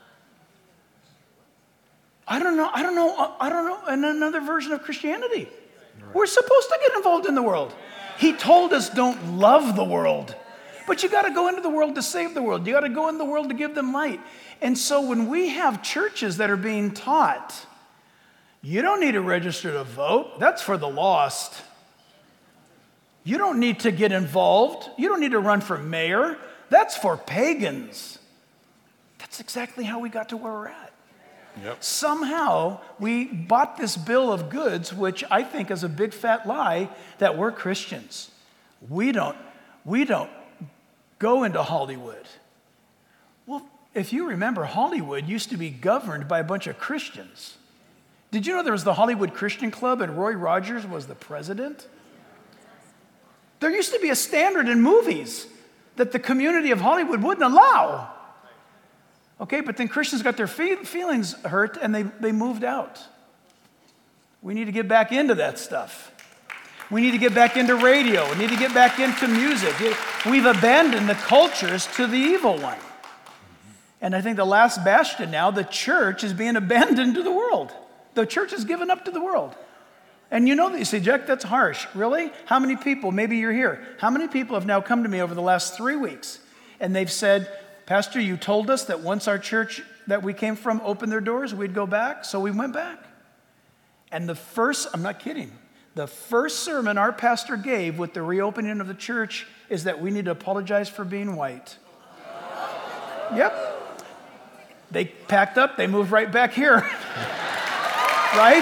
I don't know, I don't know, I don't know, in another version of Christianity. Right. We're supposed to get involved in the world. He told us don't love the world. But you got to go into the world to save the world. You got to go in the world to give them light. And so when we have churches that are being taught, you don't need to register to vote. That's for the lost. You don't need to get involved. You don't need to run for mayor. That's for pagans. That's exactly how we got to where we're at. Yep. Somehow we bought this bill of goods, which I think is a big fat lie, that we're Christians. We don't, we don't go into Hollywood. Well, if you remember, Hollywood used to be governed by a bunch of Christians. Did you know there was the Hollywood Christian Club and Roy Rogers was the president? There used to be a standard in movies that the community of Hollywood wouldn't allow. Okay, but then Christians got their fe- feelings hurt and they, they moved out. We need to get back into that stuff. We need to get back into radio. We need to get back into music. We've abandoned the cultures to the evil one. And I think the last bastion now, the church is being abandoned to the world. The church is given up to the world. And you know that you say, Jack, that's harsh. Really? How many people, maybe you're here, how many people have now come to me over the last three weeks and they've said, Pastor, you told us that once our church that we came from opened their doors, we'd go back, so we went back. And the first, I'm not kidding, the first sermon our pastor gave with the reopening of the church is that we need to apologize for being white. Yep. They packed up, they moved right back here. Right?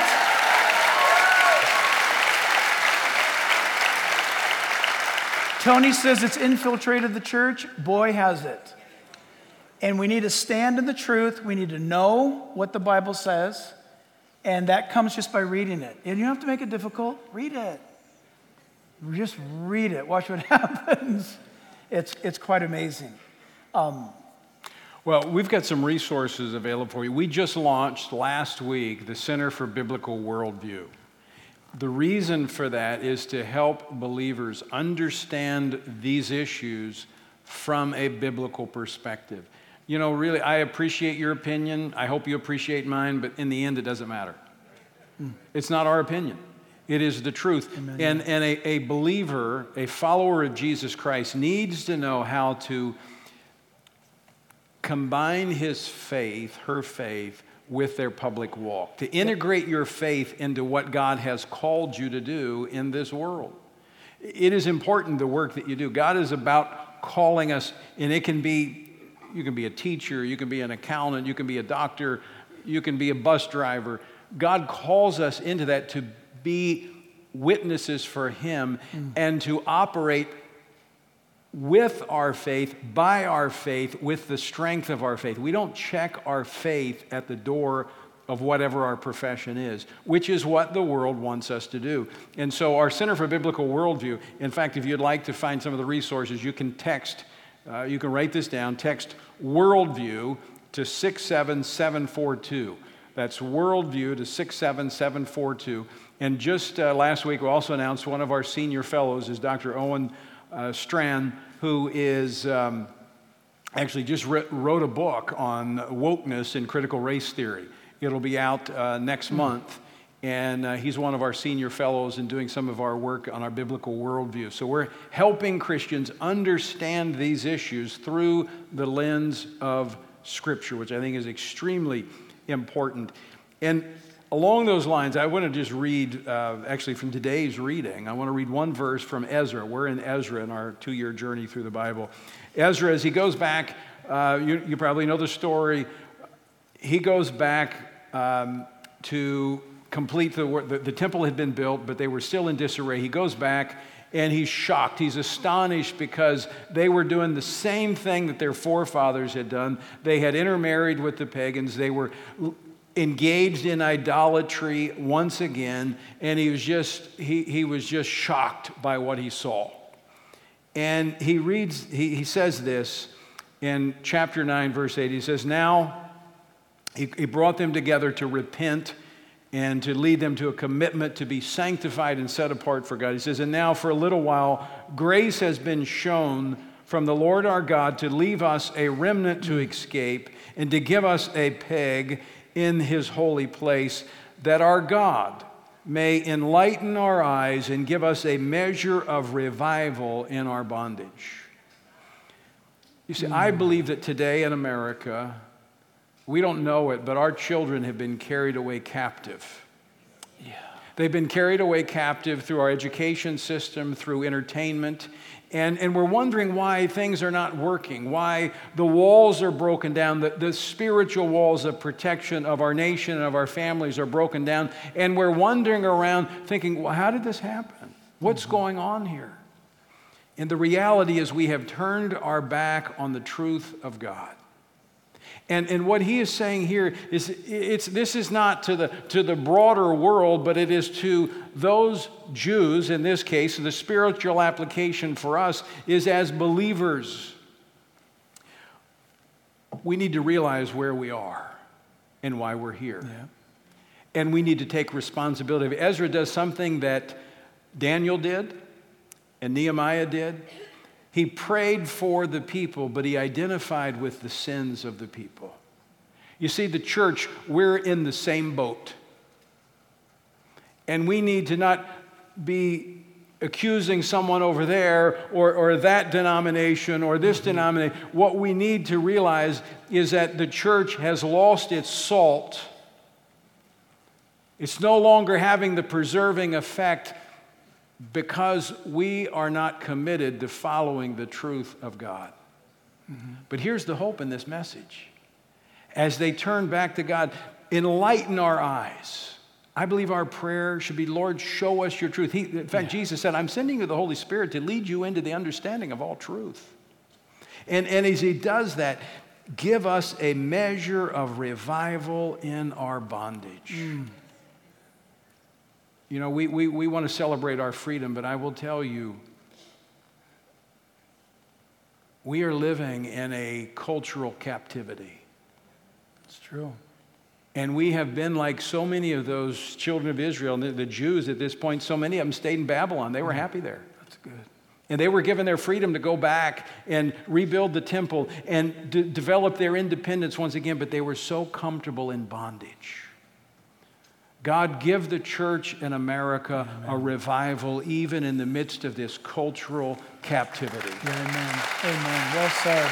Tony says it's infiltrated the church. Boy, has it. And we need to stand in the truth. We need to know what the Bible says. And that comes just by reading it. And you don't have to make it difficult. Read it. Just read it. Watch what happens. It's, it's quite amazing. Um, Well, we've got some resources available for you. We just launched last week the Center for Biblical Worldview. The reason for that is to help believers understand these issues from a biblical perspective. You know, really, I appreciate your opinion. I hope you appreciate mine, but in the end, it doesn't matter. Mm. It's not our opinion. It is the truth. Amen. And, and a, a believer, a follower of Jesus Christ, needs to know how to combine his faith, her faith, with their public walk, to integrate your faith into what God has called you to do in this world. It is important, the work that you do. God is about calling us, and it can be, you can be a teacher, you can be an accountant, you can be a doctor, you can be a bus driver. God calls us into that to be witnesses for Him mm. and to operate with our faith, by our faith, with the strength of our faith. We don't check our faith at the door of whatever our profession is, which is what the world wants us to do. And so our Center for Biblical Worldview, in fact, if you'd like to find some of the resources, you can text, uh, you can write this down, text worldview to six seven seven four two. That's worldview to six seven seven four two. And just uh, last week, we also announced one of our senior fellows is Doctor Owen uh, Strand, who is um, actually just re- wrote a book on wokeness and critical race theory. It'll be out uh, next month, and uh, he's one of our senior fellows and doing some of our work on our biblical worldview. So we're helping Christians understand these issues through the lens of Scripture, which I think is extremely important. And along those lines, I want to just read, uh, actually from today's reading, I want to read one verse from Ezra. We're in Ezra in our two-year journey through the Bible. Ezra, as he goes back, uh, you, you probably know the story, he goes back um, to complete the work. The, the temple had been built, but they were still in disarray. He goes back and he's shocked. He's astonished because they were doing the same thing that their forefathers had done. They had intermarried with the pagans. They were engaged in idolatry once again, and he was just he, he was just shocked by what he saw. And he reads, he, he says this in chapter nine, verse eight. He says, now he, he brought them together to repent and to lead them to a commitment to be sanctified and set apart for God. He says, and now for a little while, grace has been shown from the Lord our God to leave us a remnant to escape and to give us a peg in His holy place, that our God may enlighten our eyes and give us a measure of revival in our bondage. You see, mm. I believe that today in America, we don't know it, but our children have been carried away captive. Yeah. They've been carried away captive through our education system, through entertainment, and, and we're wondering why things are not working, why the walls are broken down, the, the spiritual walls of protection of our nation and of our families are broken down, and we're wandering around thinking, well, how did this happen? What's mm-hmm. going on here? And the reality is we have turned our back on the truth of God. And, and what he is saying here is it's, this is not to the, to the broader world, but it is to those Jews, in this case, the spiritual application for us is as believers. We need to realize where we are and why we're here. Yeah. And we need to take responsibility. Ezra does something that Daniel did and Nehemiah did. He prayed for the people, but he identified with the sins of the people. You see, the church, we're in the same boat. And we need to not be accusing someone over there or, or that denomination or this mm-hmm. denomination. What we need to realize is that the church has lost its salt. It's no longer having the preserving effect because we are not committed to following the truth of God. Mm-hmm. But here's the hope in this message. As they turn back to God, enlighten our eyes. I believe our prayer should be, Lord, show us your truth. He, in fact, yeah. Jesus said, I'm sending you the Holy Spirit to lead you into the understanding of all truth. And, and as he does that, give us a measure of revival in our bondage. Mm. You know, we, we, we want to celebrate our freedom, but I will tell you, we are living in a cultural captivity. It's true. And we have been like so many of those children of Israel, the, the Jews at this point, so many of them stayed in Babylon. They were happy there. That's good. And they were given their freedom to go back and rebuild the temple and d- develop their independence once again, but they were so comfortable in bondage. God, give the church in America amen. A revival even in the midst of this cultural captivity. Yeah, amen. Amen. Well said.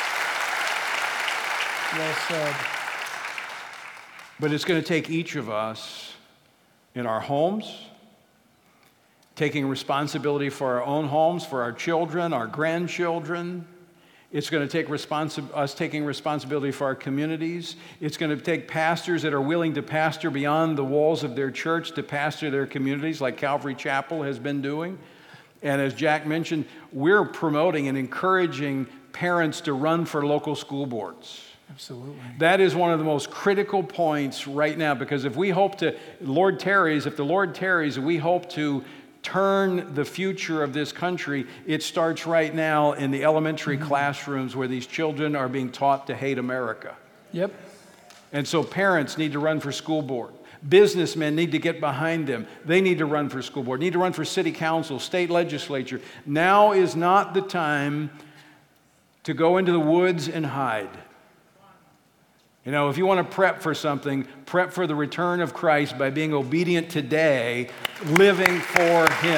Well said. But it's going to take each of us in our homes, taking responsibility for our own homes, for our children, our grandchildren. It's going to take responsi- us taking responsibility for our communities. It's going to take pastors that are willing to pastor beyond the walls of their church to pastor their communities like Calvary Chapel has been doing. And as Jack mentioned, we're promoting and encouraging parents to run for local school boards. Absolutely. That is one of the most critical points right now, because if we hope to, Lord tarries, if the Lord tarries, we hope to turn the future of this country, it starts right now in the elementary mm-hmm. classrooms where these children are being taught to hate America. Yep. And so parents need to run for school board. Businessmen need to get behind them. They need to run for school board, need to run for city council, state legislature. Now is not the time to go into the woods and hide. You know, if you want to prep for something, prep for the return of Christ by being obedient today, living for Him.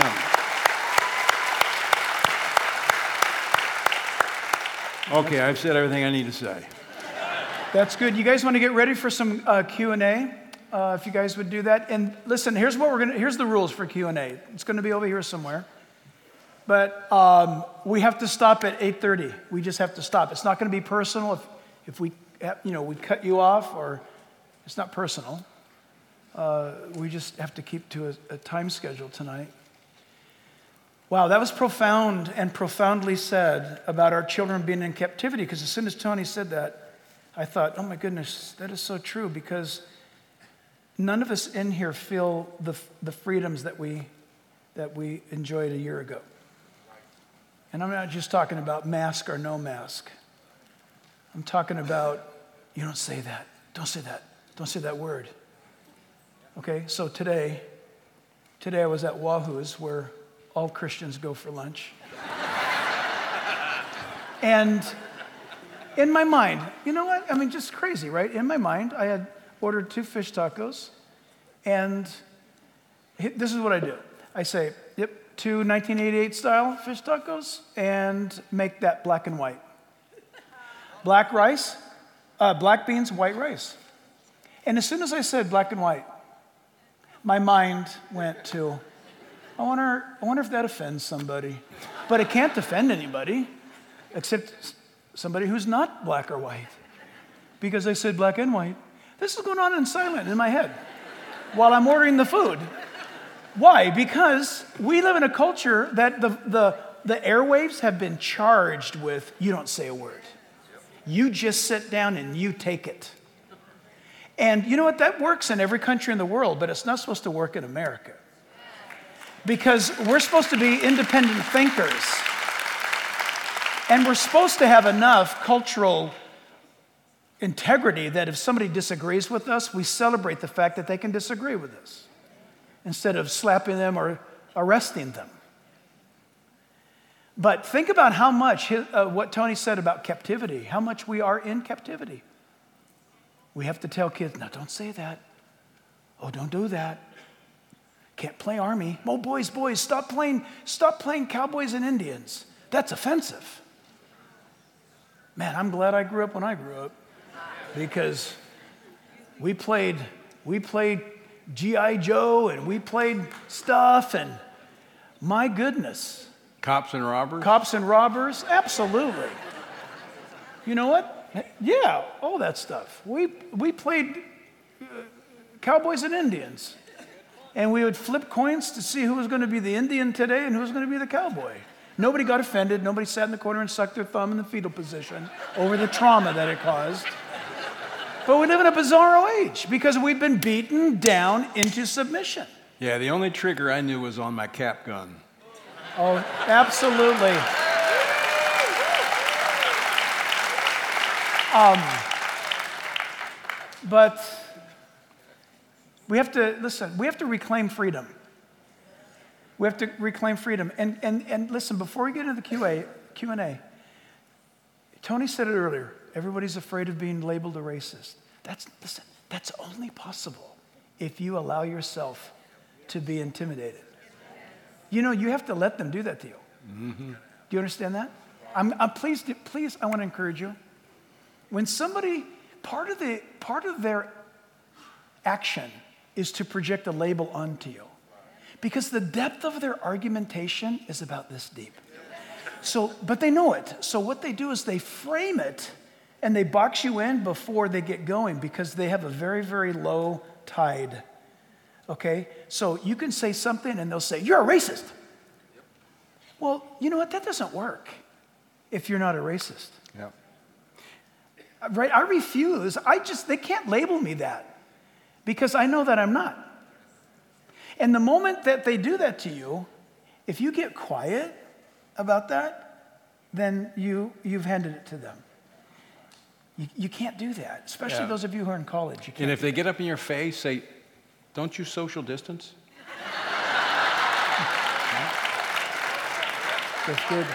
Okay, I've said everything I need to say. That's good. You guys want to get ready for some uh, Q and A? Uh, if you guys would do that. And listen, here's what we're gonna. Here's the rules for Q and A. It's going to be over here somewhere. But um, we have to stop at eight thirty. We just have to stop. It's not going to be personal. If if we you know, we cut you off, or it's not personal. Uh, we just have to keep to a, a time schedule tonight. Wow, that was profound and profoundly said about our children being in captivity, because as soon as Tony said that, I thought, oh my goodness, that is so true, because none of us in here feel the, the freedoms that we, that we enjoyed a year ago. And I'm not just talking about mask or no mask. I'm talking about, you don't say that. Don't say that. Don't say that word. Okay, so today, today I was at Wahoo's, where all Christians go for lunch. And in my mind, you know what? I mean, just crazy, right? In my mind, I had ordered two fish tacos, and this is what I do. I say, yep, two nineteen eighty-eight style fish tacos, and make that black and white. Black rice, uh, black beans, white rice. And as soon as I said black and white, my mind went to, I wonder, I wonder if that offends somebody. But it can't offend anybody, except somebody who's not black or white. Because I said black and white. This is going on in silent in my head while I'm ordering the food. Why? Because we live in a culture that the, the, the airwaves have been charged with, you don't say a word. You just sit down and you take it. And you know what? That works in every country in the world, but it's not supposed to work in America. Because we're supposed to be independent thinkers. And we're supposed to have enough cultural integrity that if somebody disagrees with us, we celebrate the fact that they can disagree with us, instead of slapping them or arresting them. But think about how much, uh, what Tony said about captivity, how much we are in captivity. We have to tell kids, no, don't say that. Oh, don't do that. Can't play army. Oh, boys, boys, stop playing, stop playing cowboys and Indians. That's offensive. Man, I'm glad I grew up when I grew up, because we played, we played G I Joe, and we played stuff, and my goodness. Cops and robbers? Cops and robbers, absolutely. You know what? Yeah, all that stuff. We, we played uh, cowboys and Indians, and we would flip coins to see who was going to be the Indian today and who was going to be the cowboy. Nobody got offended. Nobody sat in the corner and sucked their thumb in the fetal position over the trauma that it caused. But we live in a bizarro age because we've been beaten down into submission. Yeah, the only trigger I knew was on my cap gun. Oh, absolutely. Um, but we have to, listen, we have to reclaim freedom. We have to reclaim freedom. And, and, and listen, before we get into the Q A, Q and A, Tony said it earlier, everybody's afraid of being labeled a racist. That's, listen, that's only possible if you allow yourself to be intimidated. You know, you have to let them do that to you. Mm-hmm. Do you understand that? I'm, I'm pleased, to, please, I want to encourage you. When somebody, part of the, part of their action is to project a label onto you. Because the depth of their argumentation is about this deep. So, but they know it. So what they do is they frame it and they box you in before they get going because they have a very, very low tide. Okay? So you can say something and they'll say, you're a racist. Well, you know what? That doesn't work if you're not a racist. Yep. Right? I refuse. I just, they can't label me that because I know that I'm not. And the moment that they do that to you, if you get quiet about that, then you, you've handed it to them. You, you can't do that, especially Yeah. those of you who are in college. You can't And if do they get up in your face, say, don't you social distance? That's good.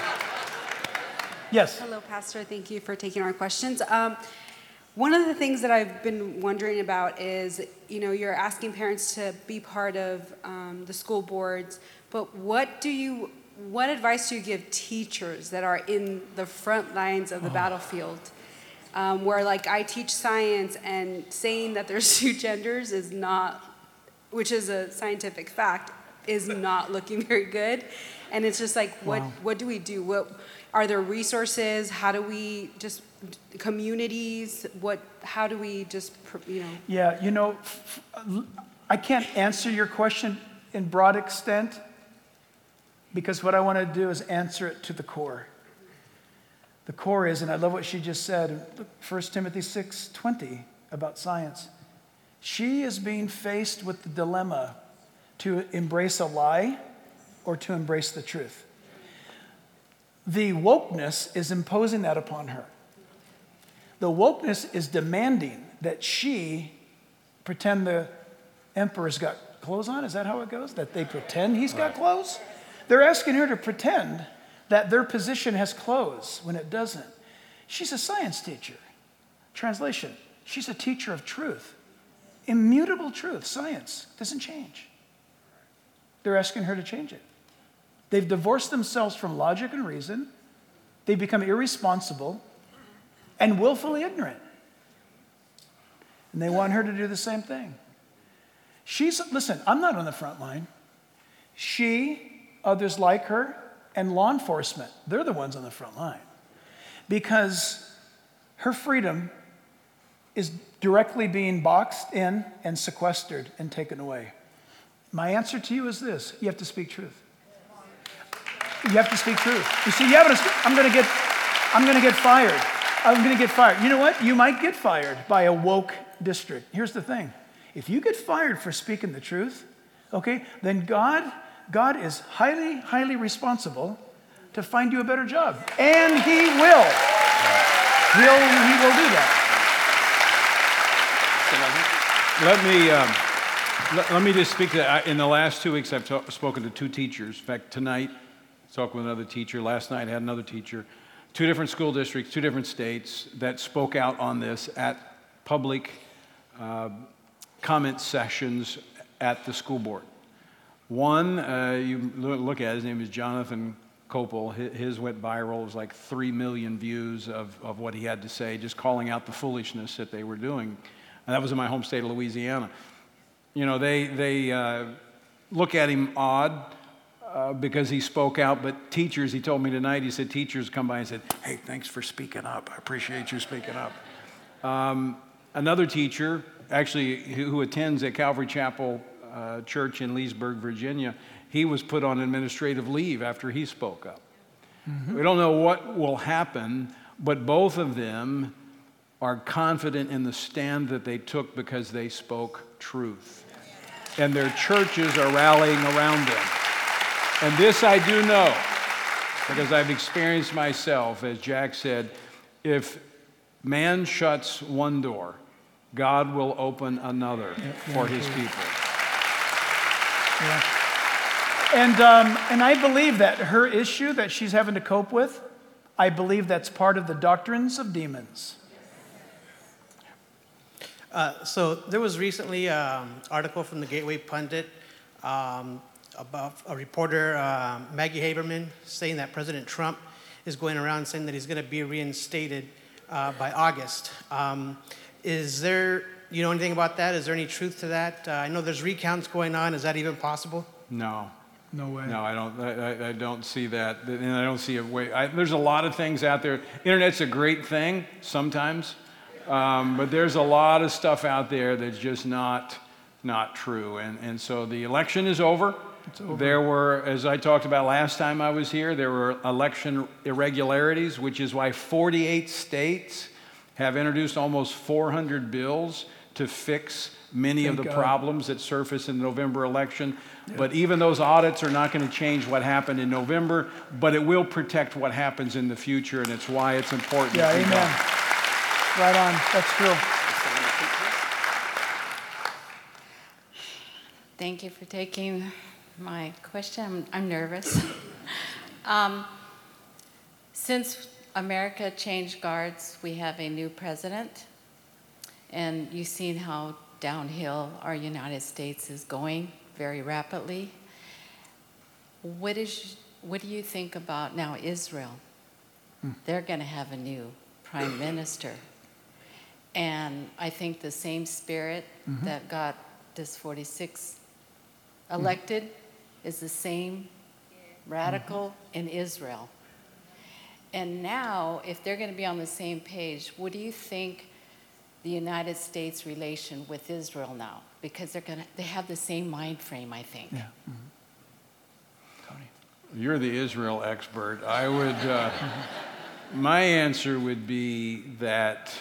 Yes. Hello, Pastor. Thank you for taking our questions. Um, one of the things that I've been wondering about is, you know, you're asking parents to be part of um, the school boards, but what do you, what advice do you give teachers that are in the front lines of the oh. battlefield? Um, where, like, I teach science, and saying that there's two genders is not, which is a scientific fact, is not looking very good. And it's just like, what, wow. what do we do? What are there resources? How do we just communities? What? How do we just, you know? Yeah, you know, I can't answer your question in broad extent because what I want to do is answer it to the core. The core is, and I love what she just said, First Timothy six twenty about science. She is being faced with the dilemma to embrace a lie or to embrace the truth. The wokeness is imposing that upon her. The wokeness is demanding that she pretend the emperor's got clothes on. Is that how it goes? That they pretend he's got clothes? They're asking her to pretend that their position has clothes when it doesn't. She's a science teacher. Translation, she's a teacher of truth. Immutable truth, science, doesn't change. They're asking her to change it. They've divorced themselves from logic and reason. They've become irresponsible and willfully ignorant. And they want her to do the same thing. She's, listen, I'm not on the front line. She, others like her, and law enforcement, they're the ones on the front line. Because her freedom is directly being boxed in and sequestered and taken away. My answer to you is this: you have to speak truth. You have to speak truth. You see, you haven't, I'm going to get, I'm going to get fired. I'm going to get fired. You know what? You might get fired by a woke district. Here's the thing: if you get fired for speaking the truth, okay, then God, God is highly, highly responsible to find you a better job, and He will. He'll, He will do that. Let me. Um, Let, let me just speak to that. In the last two weeks, I've ta- spoken to two teachers. In fact, tonight, I talked with another teacher. Last night, I had another teacher. Two different school districts, two different states that spoke out on this at public uh, comment sessions at the school board. One, uh, you look at, his name is Jonathan Copel. His, his went viral. It was like three million views of, of what he had to say, just calling out the foolishness that they were doing. And that was in my home state of Louisiana. You know, they, they uh, look at him odd uh, because he spoke out, but teachers, he told me tonight, he said teachers come by and said, hey, thanks for speaking up. I appreciate you speaking up. Um, another teacher, actually, who, who attends at Calvary Chapel uh, Church in Leesburg, Virginia, he was put on administrative leave after he spoke up. Mm-hmm. We don't know what will happen, but both of them are confident in the stand that they took because they spoke truth. and their churches are rallying around them. And this I do know, because I've experienced myself, as Jack said, if man shuts one door, God will open another yeah, for his people. Yeah. And, um, and I believe that her issue that she's having to cope with, I believe that's part of the doctrines of demons. Uh, so there was recently an article from the Gateway Pundit um, about a reporter, uh, Maggie Haberman, saying that President Trump is going around saying that he's going to be reinstated uh, by August. Um, is there, you know anything about that? Is there any truth to that? Uh, I know there's recounts going on. Is that even possible? No. No way. No, I don't. I, I don't see that, and I don't see a way. I, there's a lot of things out there. Internet's a great thing sometimes, um, but there's a lot of stuff out there that's just not not true. And and so the election is over. It's over. There were, as I talked about last time I was here, there were election irregularities, which is why forty-eight states have introduced almost four hundred bills to fix many Thank of the God. problems that surfaced in the November election. Yeah. But even those audits are not going to change what happened in November, but it will protect what happens in the future, and it's why it's important. Yeah, amen. Done. Right on. That's true. Thank you for taking my question. I'm, I'm nervous. um, since America changed guards, we have a new president, and you've seen how downhill our United States is going very rapidly. What is, what do you think about now Israel? Hmm. They're going to have a new prime minister. And I think the same spirit mm-hmm. that got this forty-six elected mm-hmm. is the same radical mm-hmm. in Israel. And now, if they're going to be on the same page, what do you think the United States relation with Israel now? Because they're gonna, they have the same mind frame, I think. Yeah. Mm-hmm. Tony, you're the Israel expert. I would. Uh, my answer would be that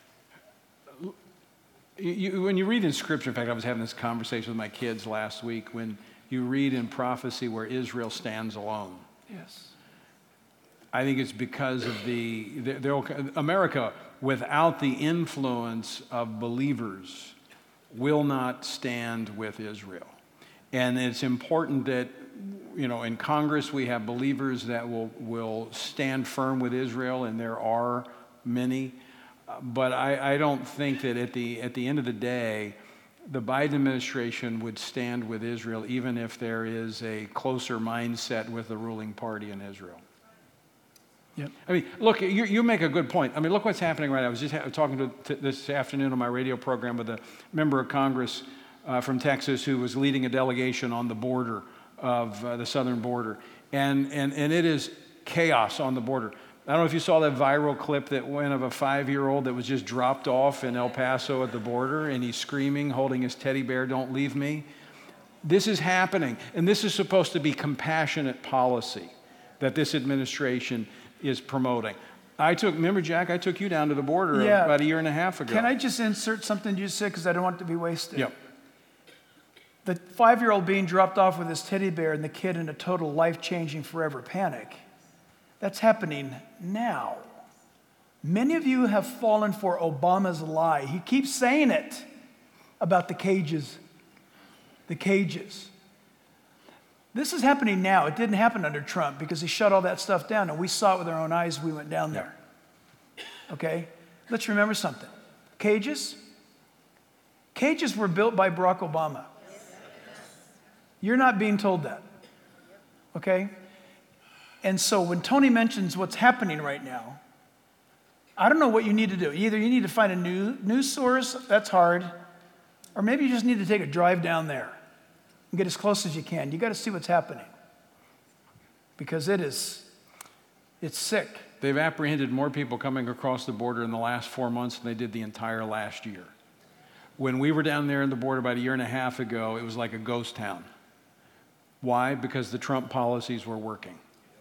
you, when you read in Scripture. In fact, I was having this conversation with my kids last week. When you read in prophecy where Israel stands alone. Yes. I think it's because of the, the, the America, without the influence of believers, will not stand with Israel. And it's important that, you know, in Congress we have believers that will, will stand firm with Israel, and there are many. But I, I don't think that at the, at the end of the day, the Biden administration would stand with Israel, even if there is a closer mindset with the ruling party in Israel. Yep. I mean, look, you, you make a good point. I mean, look what's happening right now. I was just ha- talking to, to this afternoon on my radio program with a member of Congress uh, from Texas who was leading a delegation on the border of uh, the southern border. And, and, and it is chaos on the border. I don't know if you saw that viral clip that went of a five-year-old that was just dropped off in El Paso at the border, and he's screaming, holding his teddy bear, "Don't leave me." This is happening, and this is supposed to be compassionate policy that this administration is promoting. I took, remember, Jack, I took you down to the border yeah. about a year and a half ago. Can I just insert something you said, because I don't want it to be wasted? Yep. The five-year-old being dropped off with his teddy bear and the kid in a total life-changing forever panic, that's happening now. Many of you have fallen for Obama's lie. He keeps saying it about the cages. The cages. This is happening now. It didn't happen under Trump because he shut all that stuff down, and we saw it with our own eyes. We went down there. Okay? Let's remember something. Cages? Cages were built by Barack Obama. You're not being told that. Okay? And so when Tony mentions what's happening right now, I don't know what you need to do. Either you need to find a new news source, that's hard, or maybe you just need to take a drive down there and get as close as you can. You got to see what's happening because it is, it's sick. They've apprehended more people coming across the border in the last four months than they did the entire last year. When we were down there in the border about a year and a half ago, it was like a ghost town. Why? Because the Trump policies were working.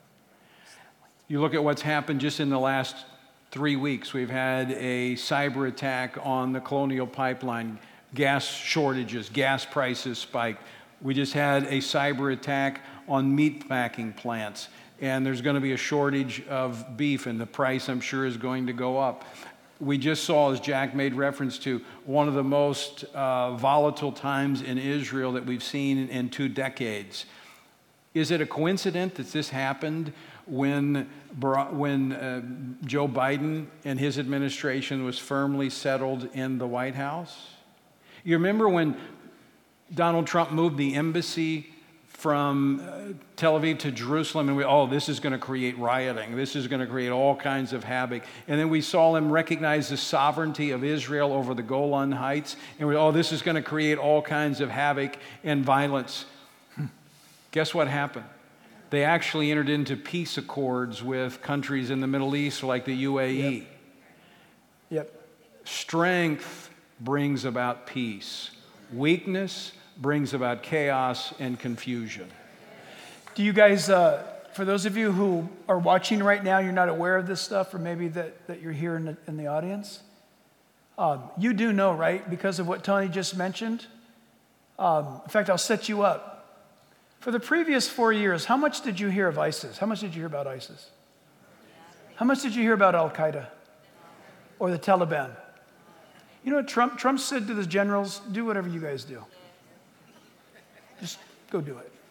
You look at what's happened just in the last three weeks. We've had a cyber attack on the Colonial Pipeline, gas shortages, gas prices spiked. We just had a cyber attack on meat packing plants, and there's going to be a shortage of beef, and the price, I'm sure, is going to go up. We just saw, as Jack made reference to, one of the most uh, volatile times in Israel that we've seen in, in two decades. Is it a coincidence that this happened when, when uh, Joe Biden and his administration was firmly settled in the White House? You remember when Donald Trump moved the embassy from uh, Tel Aviv to Jerusalem, and we, oh, this is going to create rioting. This is going to create all kinds of havoc. And then we saw him recognize the sovereignty of Israel over the Golan Heights, and we, oh, this is going to create all kinds of havoc and violence. Guess what happened? They actually entered into peace accords with countries in the Middle East like the U A E. Yep. Yep. Strength brings about peace. Weakness brings about chaos and confusion. Do you guys, uh, for those of you who are watching right now, you're not aware of this stuff, or maybe that, that you're here in the, in the audience, um, you do know, right, because of what Tony just mentioned? Um, in fact, I'll set you up. For the previous four years, how much did you hear of ISIS? How much did you hear about ISIS? How much did you hear about Al-Qaeda or the Taliban? You know what Trump, Trump said to the generals? Do whatever you guys do. Just go do it.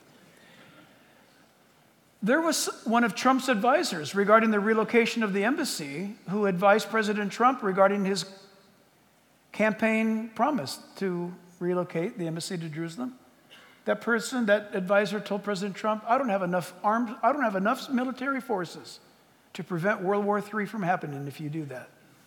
There was one of Trump's advisors regarding the relocation of the embassy who advised President Trump regarding his campaign promise to relocate the embassy to Jerusalem. That person, that advisor told President Trump, I don't have enough arms, I don't have enough military forces to prevent World War Three from happening if you do that.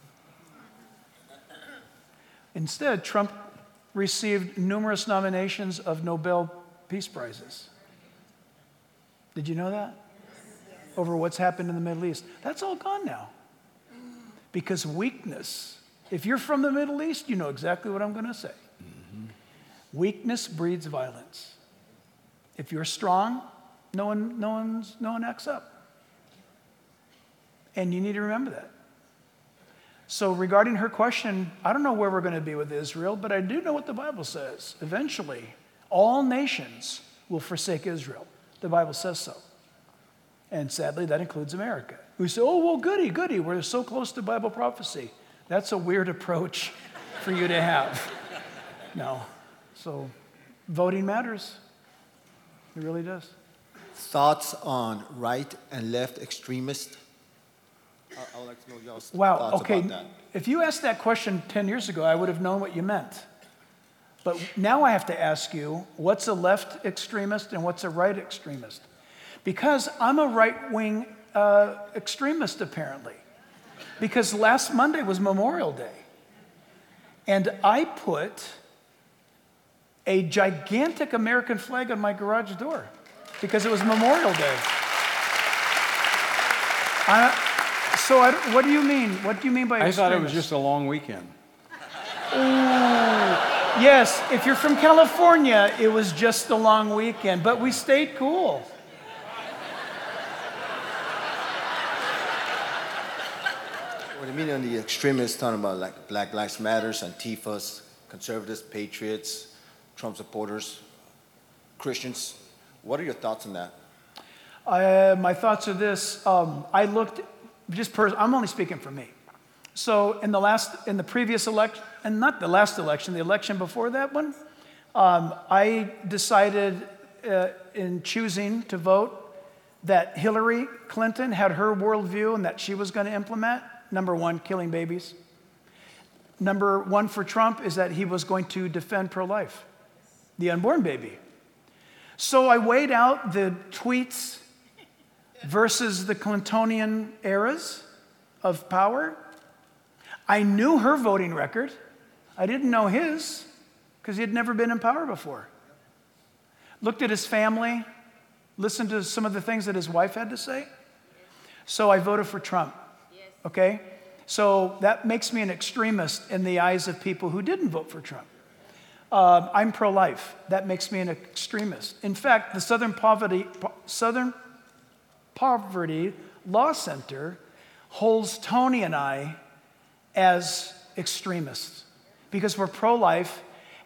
Instead, Trump received numerous nominations of Nobel Peace Prizes. Did you know that? Over what's happened in the Middle East. That's all gone now. Because weakness, if you're from the Middle East, you know exactly what I'm going to say. Mm-hmm. Weakness breeds violence. If you're strong, no one, no one's, no one acts up. And you need to remember that. So regarding her question, I don't know where we're going to be with Israel, but I do know what the Bible says. Eventually, all nations will forsake Israel. The Bible says so. And sadly, that includes America. We say, oh, well, goody, goody, we're so close to Bible prophecy. That's a weird approach for you to have. No. So voting matters. It really does. Thoughts on right and left extremists? I, I would like to know y'all's Wow, thoughts okay. about that. If you asked that question ten years ago, I would have known what you meant. But now I have to ask you, what's a left extremist and what's a right extremist? Because I'm a right-wing uh, extremist, apparently. Because last Monday was Memorial Day. And I put a gigantic American flag on my garage door because it was Memorial Day. I, so I, what do you mean? What do you mean by I extremist? thought it was just a long weekend. Ooh. Yes, if you're from California, it was just a long weekend, but we stayed cool. What do you mean on the extremists talking about like Black Lives Matters, Antifas, conservatives, patriots, Trump supporters, Christians? What are your thoughts on that? Uh, my thoughts are this. Um, I looked, just pers- I'm only speaking for me. So in the last, in the previous election, and not the last election, the election before that one, um, I decided uh, in choosing to vote that Hillary Clinton had her worldview and that she was going to implement. Number one, killing babies. Number one for Trump is that he was going to defend pro-life, the unborn baby. So I weighed out the tweets versus the Clintonian eras of power. I knew her voting record. I didn't know his because he had never been in power before. Looked at his family, listened to some of the things that his wife had to say. So I voted for Trump. Okay? So that makes me an extremist in the eyes of people who didn't vote for Trump. Uh, I'm pro-life. That makes me an extremist. In fact, the Southern Poverty, Southern Poverty Law Center holds Tony and I as extremists because we're pro-life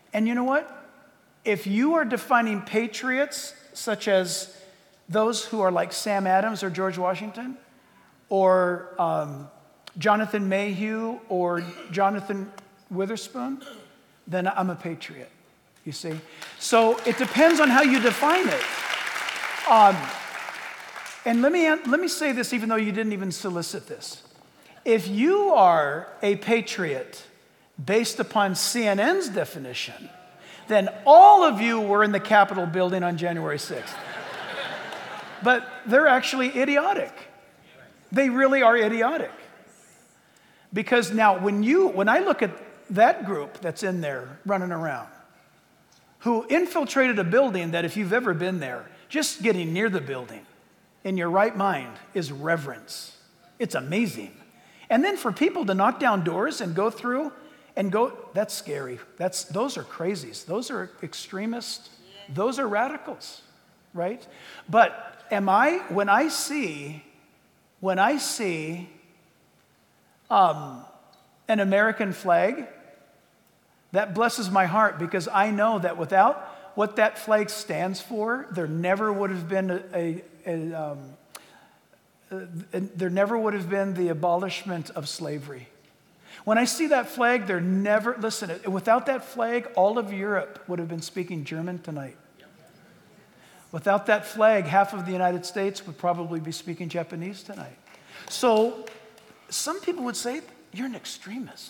And you know what? If you are defining patriots, such as those who are like Sam Adams or George Washington, or um, Jonathan Mayhew or Jonathan Witherspoon, then I'm a patriot, you see? So it depends on how you define it. Um, and let me, let me say this, even though you didn't even solicit this. If you are a patriot based upon C N N's definition, then all of you were in the Capitol building on January sixth. But they're actually idiotic. They really are idiotic. Because now when you, when I look at that group that's in there running around, who infiltrated a building that if you've ever been there, just getting near the building in your right mind is reverence. It's amazing. And then for people to knock down doors and go through and go, that's scary. That's, those are crazies. Those are extremists. Those are radicals, right? But am I, when I see, when I see um, an American flag, that blesses my heart because I know that without what that flag stands for, there never would have been a, a, a um, uh, there never would have been the abolishment of slavery. When I see that flag, there never, listen, without that flag, all of Europe would have been speaking German tonight. Without that flag, half of the United States would probably be speaking Japanese tonight. So some people would say, you're an extremist.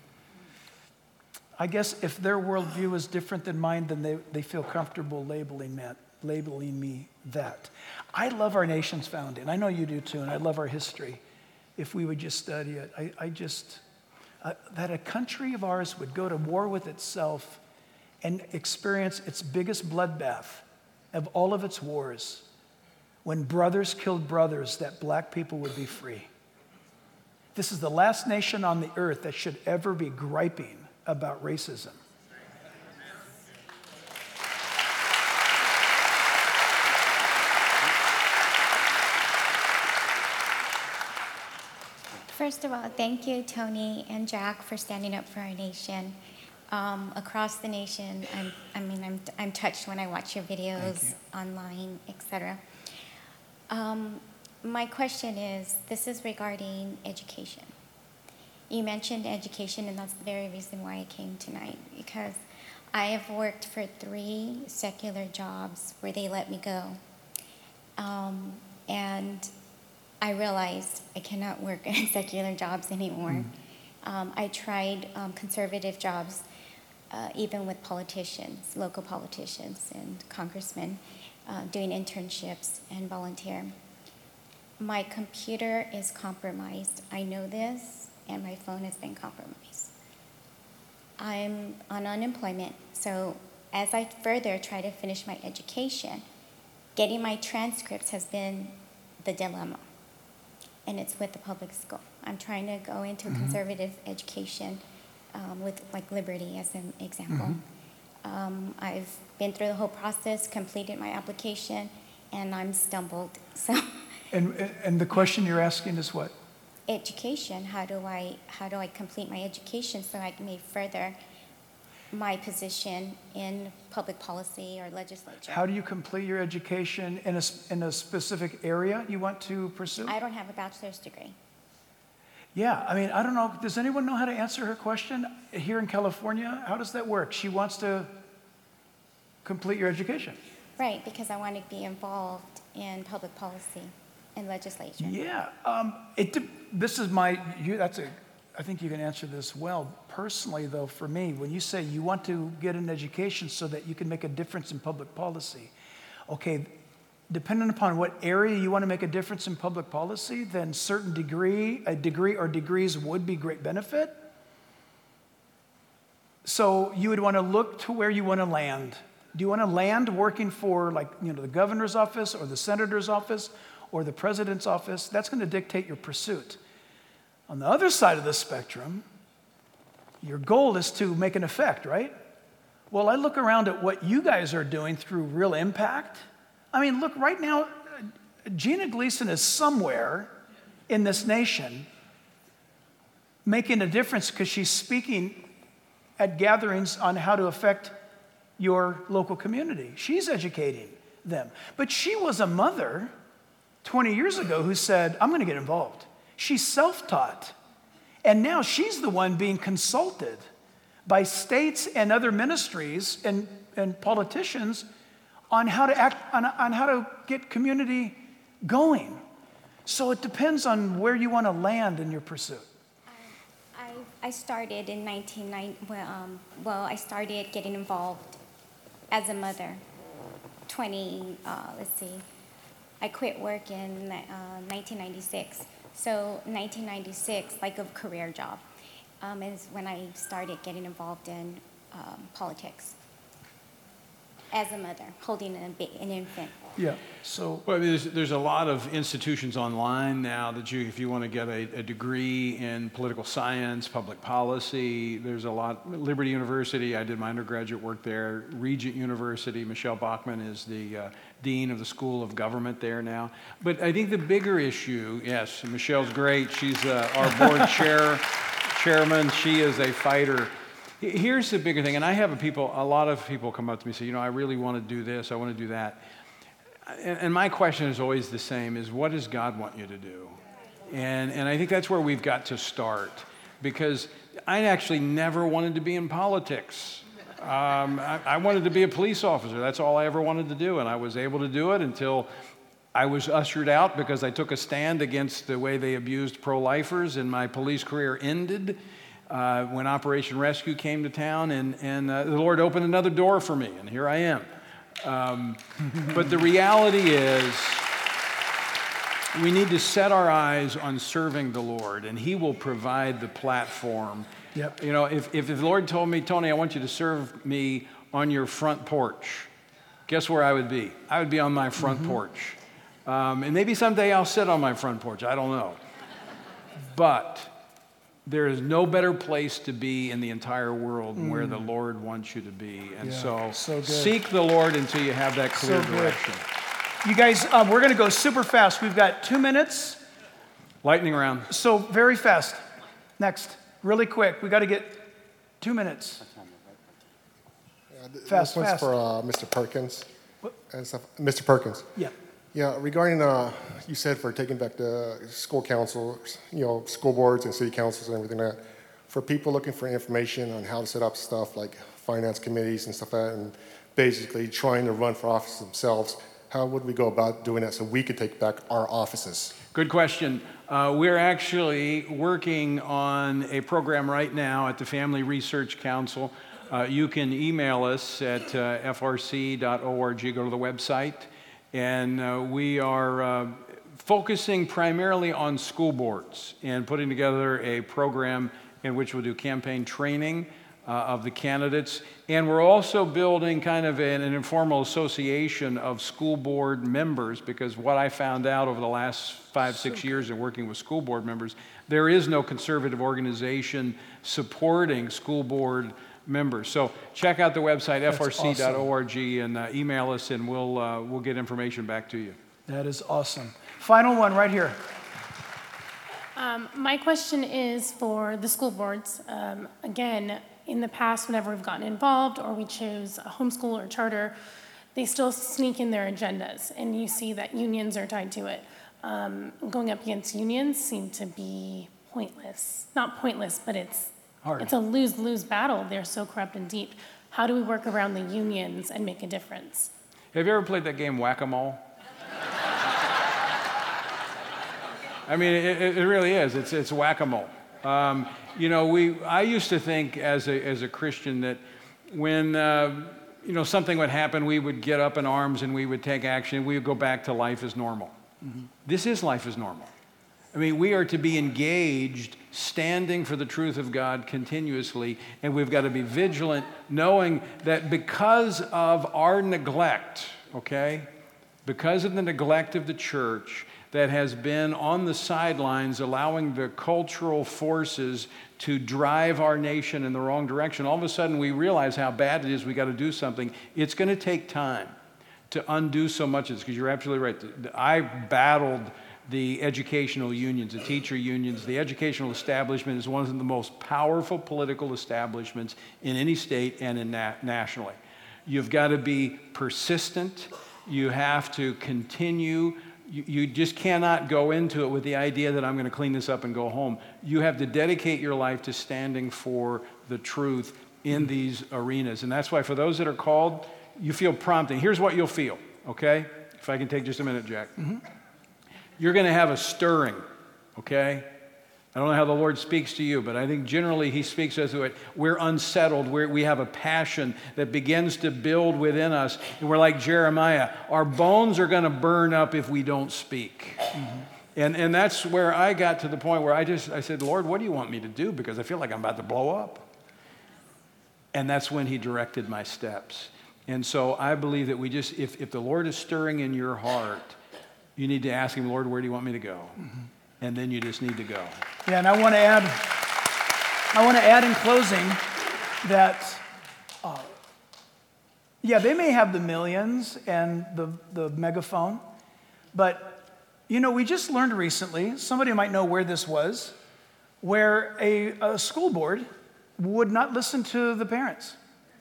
I guess if their worldview is different than mine, then they, they feel comfortable labeling, that, labeling me that. I love our nation's founding. I know you do too, and I love our history. If we would just study it, I, I just, uh, that a country of ours would go to war with itself and experience its biggest bloodbath of all of its wars, when brothers killed brothers, that black people would be free. This is the last nation on the earth that should ever be griping about racism. First of all, thank you, Tony and Jack, for standing up for our nation. Um, across the nation, I'm, I mean, I'm, I'm touched when I watch your videos online, et cetera. Um, my question is, this is regarding education. You mentioned education, and that's the very reason why I came tonight, because I have worked for three secular jobs where they let me go. Um, and I realized I cannot work in secular jobs anymore. Mm. Um, I tried um, conservative jobs, uh, even with politicians, local politicians and congressmen, uh, doing internships and volunteer. My computer is compromised. I know this, and my phone has been compromised. I'm on unemployment, so as I further try to finish my education, getting my transcripts has been the dilemma, and it's with the public school. I'm trying to go into mm-hmm. conservative education um, with like Liberty as an example. Mm-hmm. um, I've been through the whole process, completed my application, and I'm stumbled. So. And, and the question you're asking is what? Education. How do I how do I complete my education so I can may further my position in public policy or legislature? How do you complete your education in a in a specific area you want to pursue? I don't have a bachelor's degree. Yeah, I mean, I don't know. Does anyone know how to answer her question here in California? How does that work? She wants to complete your education. Right, because I want to be involved in public policy and legislature. Yeah, um, it. This is my. You, that's a. I think you can answer this well. Personally, though, for me, when you say you want to get an education so that you can make a difference in public policy, okay, depending upon what area you want to make a difference in public policy, then certain degree, a degree or degrees would be great benefit. So you would want to look to where you want to land. Do you want to land working for, like, you know, the governor's office or the senator's office or the president's office? That's going to dictate your pursuit. On the other side of the spectrum, your goal is to make an effect, right? Well, I look around at what you guys are doing through Real Impact. I mean, look, right now, Gina Gleason is somewhere in this nation making a difference because she's speaking at gatherings on how to affect your local community. She's educating them. But she was a mother twenty years ago who said, I'm going to get involved. She's self-taught. And now she's the one being consulted by states and other ministries and, and politicians on how to act, on, on how to get community going. So it depends on where you want to land in your pursuit. I, I started in nineteen ninety, well, um, well, I started getting involved as a mother. twenty, uh, let's see, I quit work in uh, nineteen ninety-six. So nineteen ninety-six, like a career job, um, is when I started getting involved in um, politics as a mother, holding a ba- an infant. Yeah, so Well, I mean, there's, there's a lot of institutions online now that you, if you want to get a, a degree in political science, public policy, there's a lot. Liberty University, I did my undergraduate work there. Regent University, Michelle Bachmann is the uh, dean of the School of Government there now. But I think the bigger issue, yes, Michelle's great. She's uh, our board chair, chairman. She is a fighter. Here's the bigger thing, and I have a people, a lot of people come up to me and say, you know, I really want to do this, I want to do that. And, and my question is always the same, is what does God want you to do? And, and I think that's where we've got to start, because I actually never wanted to be in politics. Um, I, I wanted to be a police officer. That's all I ever wanted to do, and I was able to do it until I was ushered out because I took a stand against the way they abused pro-lifers, and my police career ended uh, when Operation Rescue came to town, and, and uh, the Lord opened another door for me, and here I am. Um, but the reality is, we need to set our eyes on serving the Lord, and He will provide the platform. Yep. You know, if, if the Lord told me, Tony, I want you to serve me on your front porch, guess where I would be? I would be on my front mm-hmm. porch. Um, and maybe someday I'll sit on my front porch. I don't know. But there is no better place to be in the entire world than mm. where the Lord wants you to be. And yeah, so, so seek the Lord until you have that clear so direction. You guys, um, we're going to go super fast. We've got two minutes. Lightning round. So very fast. Next. Really quick. We got to get two minutes. Yeah, th- fast, this one's fast. for uh, Mister Perkins. What? And stuff. Mister Perkins. Yeah. Yeah, regarding, uh, you said for taking back the school councils, you know, school boards and city councils and everything like that, for people looking for information on how to set up stuff like finance committees and stuff like that, and basically trying to run for office themselves, how would we go about doing that so we could take back our offices? Good question. Uh, we're actually working on a program right now at the Family Research Council. Uh, you can email us at uh, f r c dot org, go to the website. And uh, we are uh, focusing primarily on school boards and putting together a program in which we'll do campaign training uh, of the candidates. And we're also building kind of an, an informal association of school board members, because what I found out over the last five, six years in working with school board members, there is no conservative organization supporting school board members. So check out the website, f r c dot org, awesome. and uh, email us, and we'll, uh, we'll get information back to you. That is awesome. Final one right here. Um, my question is for the school boards. Um, again, in the past, whenever we've gotten involved or we chose a homeschool or charter, they still sneak in their agendas, and you see that unions are tied to it. Um, going up against unions seem to be pointless. Not pointless, but it's Hard. It's a lose-lose battle. They're so corrupt and deep. How do we work around the unions and make a difference? Have you ever played that game Whack-A-Mole? I mean, it, it really is. It's, it's Whack-A-Mole. Um, you know, we, I used to think as a, as a Christian that when, uh, you know, something would happen, we would get up in arms and we would take action. We would go back to life as normal. Mm-hmm. This is life as normal. I mean, we are to be engaged, standing for the truth of God continuously, and we've got to be vigilant, knowing that because of our neglect, okay, because of the neglect of the church that has been on the sidelines, allowing the cultural forces to drive our nation in the wrong direction, all of a sudden we realize how bad it is. We got to do something. It's going to take time to undo so much of this, because you're absolutely right. I battled the educational unions, the teacher unions. The educational establishment is one of the most powerful political establishments in any state and in na- nationally. You've got to be persistent. You have to continue. You, you just cannot go into it with the idea that I'm going to clean this up and go home. You have to dedicate your life to standing for the truth in these arenas. And that's why for those that are called, you feel prompting. Here's what you'll feel, okay? If I can take just a minute, Jack. Mm-hmm. You're going to have a stirring, okay? I don't know how the Lord speaks to you, but I think generally he speaks us to it. We're unsettled. We're, we have a passion that begins to build within us. And we're like Jeremiah. Our bones are going to burn up if we don't speak. Mm-hmm. And, and that's where I got to the point where I just, I said, Lord, what do you want me to do? Because I feel like I'm about to blow up. And that's when he directed my steps. And so I believe that we just, if, if the Lord is stirring in your heart, you need to ask him, Lord, where do you want me to go? Mm-hmm. And then you just need to go. Yeah, and I want to add, I want to add in closing that, uh, yeah, they may have the millions and the, the megaphone, but, you know, we just learned recently, somebody might know where this was, where a, a school board would not listen to the parents.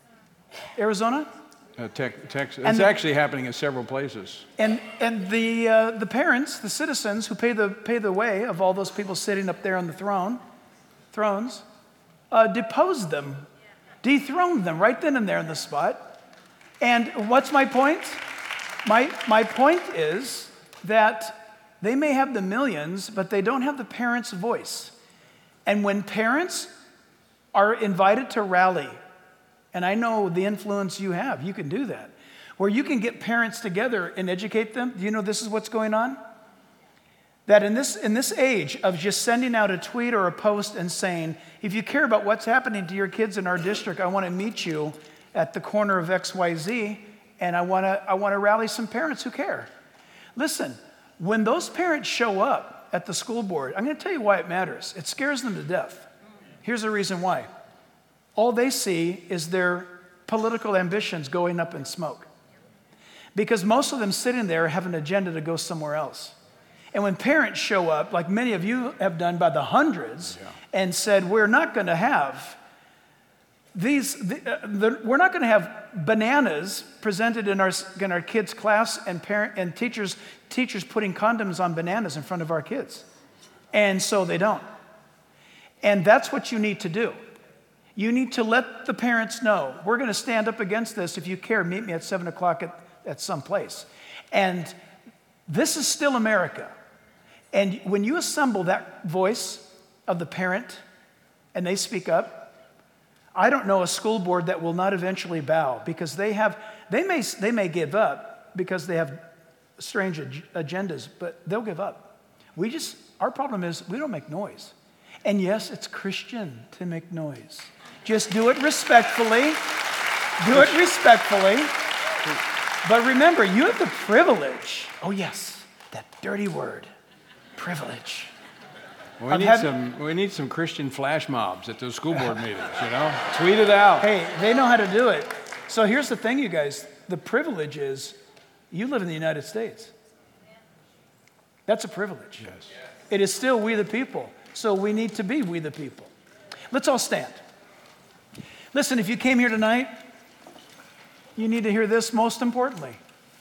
Arizona? Uh, tech, Texas. And it's the, actually happening in several places. And and the uh, the parents, the citizens who pay the pay the way of all those people sitting up there on the throne, thrones, uh, deposed them, dethroned them right then and there in the spot. And what's my point? My my point is that they may have the millions, but they don't have the parents' voice. And when parents are invited to rally, and I know the influence you have, you can do that, where you can get parents together and educate them. Do you know this is what's going on? That in this, in this age of just sending out a tweet or a post and saying, if you care about what's happening to your kids in our district, I want to meet you at the corner of X Y Z, and I want to I want to rally some parents who care. Listen, when those parents show up at the school board, I'm going to tell you why it matters. It scares them to death. Here's the reason why. All they see is their political ambitions going up in smoke. Because most of them sitting there have an agenda to go somewhere else. And when parents show up, like many of you have done by the hundreds, yeah. and said, we're not going to have these, the, uh, the, we're not going to have bananas presented in our, in our kids' class and parent and teachers, teachers putting condoms on bananas in front of our kids. And so they don't. And that's what you need to do. You need to let the parents know, we're going to stand up against this. If you care, meet me at seven o'clock at, at some place. And this is still America. And when you assemble that voice of the parent and they speak up, I don't know a school board that will not eventually bow, because they have, they may, they may give up because they have strange ag- agendas, but they'll give up. We just, our problem is we don't make noise. And yes, it's Christian to make noise. Just do it respectfully. Do it respectfully. But remember, you have the privilege. Oh yes, that dirty word, privilege. Well, we, need having, some, we need some Christian flash mobs at those school board meetings, you know? Tweet it out. Hey, they know how to do it. So here's the thing, you guys. The privilege is you live in the United States. That's a privilege. Yes. It is still we the people. So we need to be we the people. Let's all stand. Listen, if you came here tonight, you need to hear this most importantly.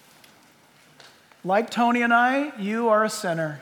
Like Tony and I, you are a sinner.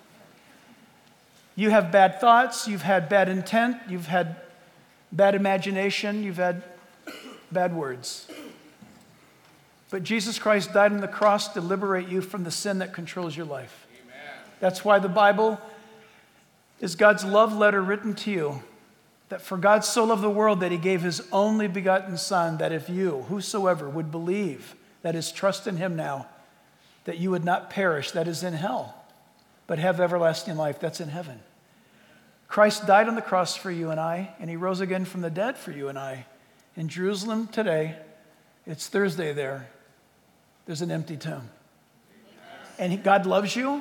You have bad thoughts, you've had bad intent, you've had bad imagination, you've had bad words. But Jesus Christ died on the cross to liberate you from the sin that controls your life. Amen. That's why the Bible is God's love letter written to you. That for God so loved the world that he gave his only begotten Son, that if you, whosoever, would believe, that is, trust in him now, that you would not perish, that is in hell, but have everlasting life, that's in heaven. Christ died on the cross for you and I, and he rose again from the dead for you and I. In Jerusalem today, it's Thursday there, there's an empty tomb. And he, God loves you,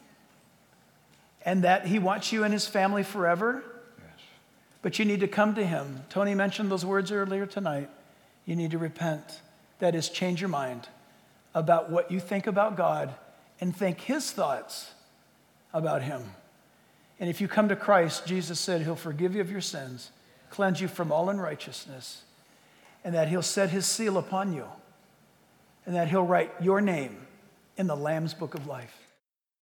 and that he wants you in his family forever. But you need to come to him. Tony mentioned those words earlier tonight. You need to repent. That is, change your mind about what you think about God and think his thoughts about him. And if you come to Christ, Jesus said he'll forgive you of your sins, cleanse you from all unrighteousness, and that he'll set his seal upon you, and that he'll write your name in the Lamb's Book of Life.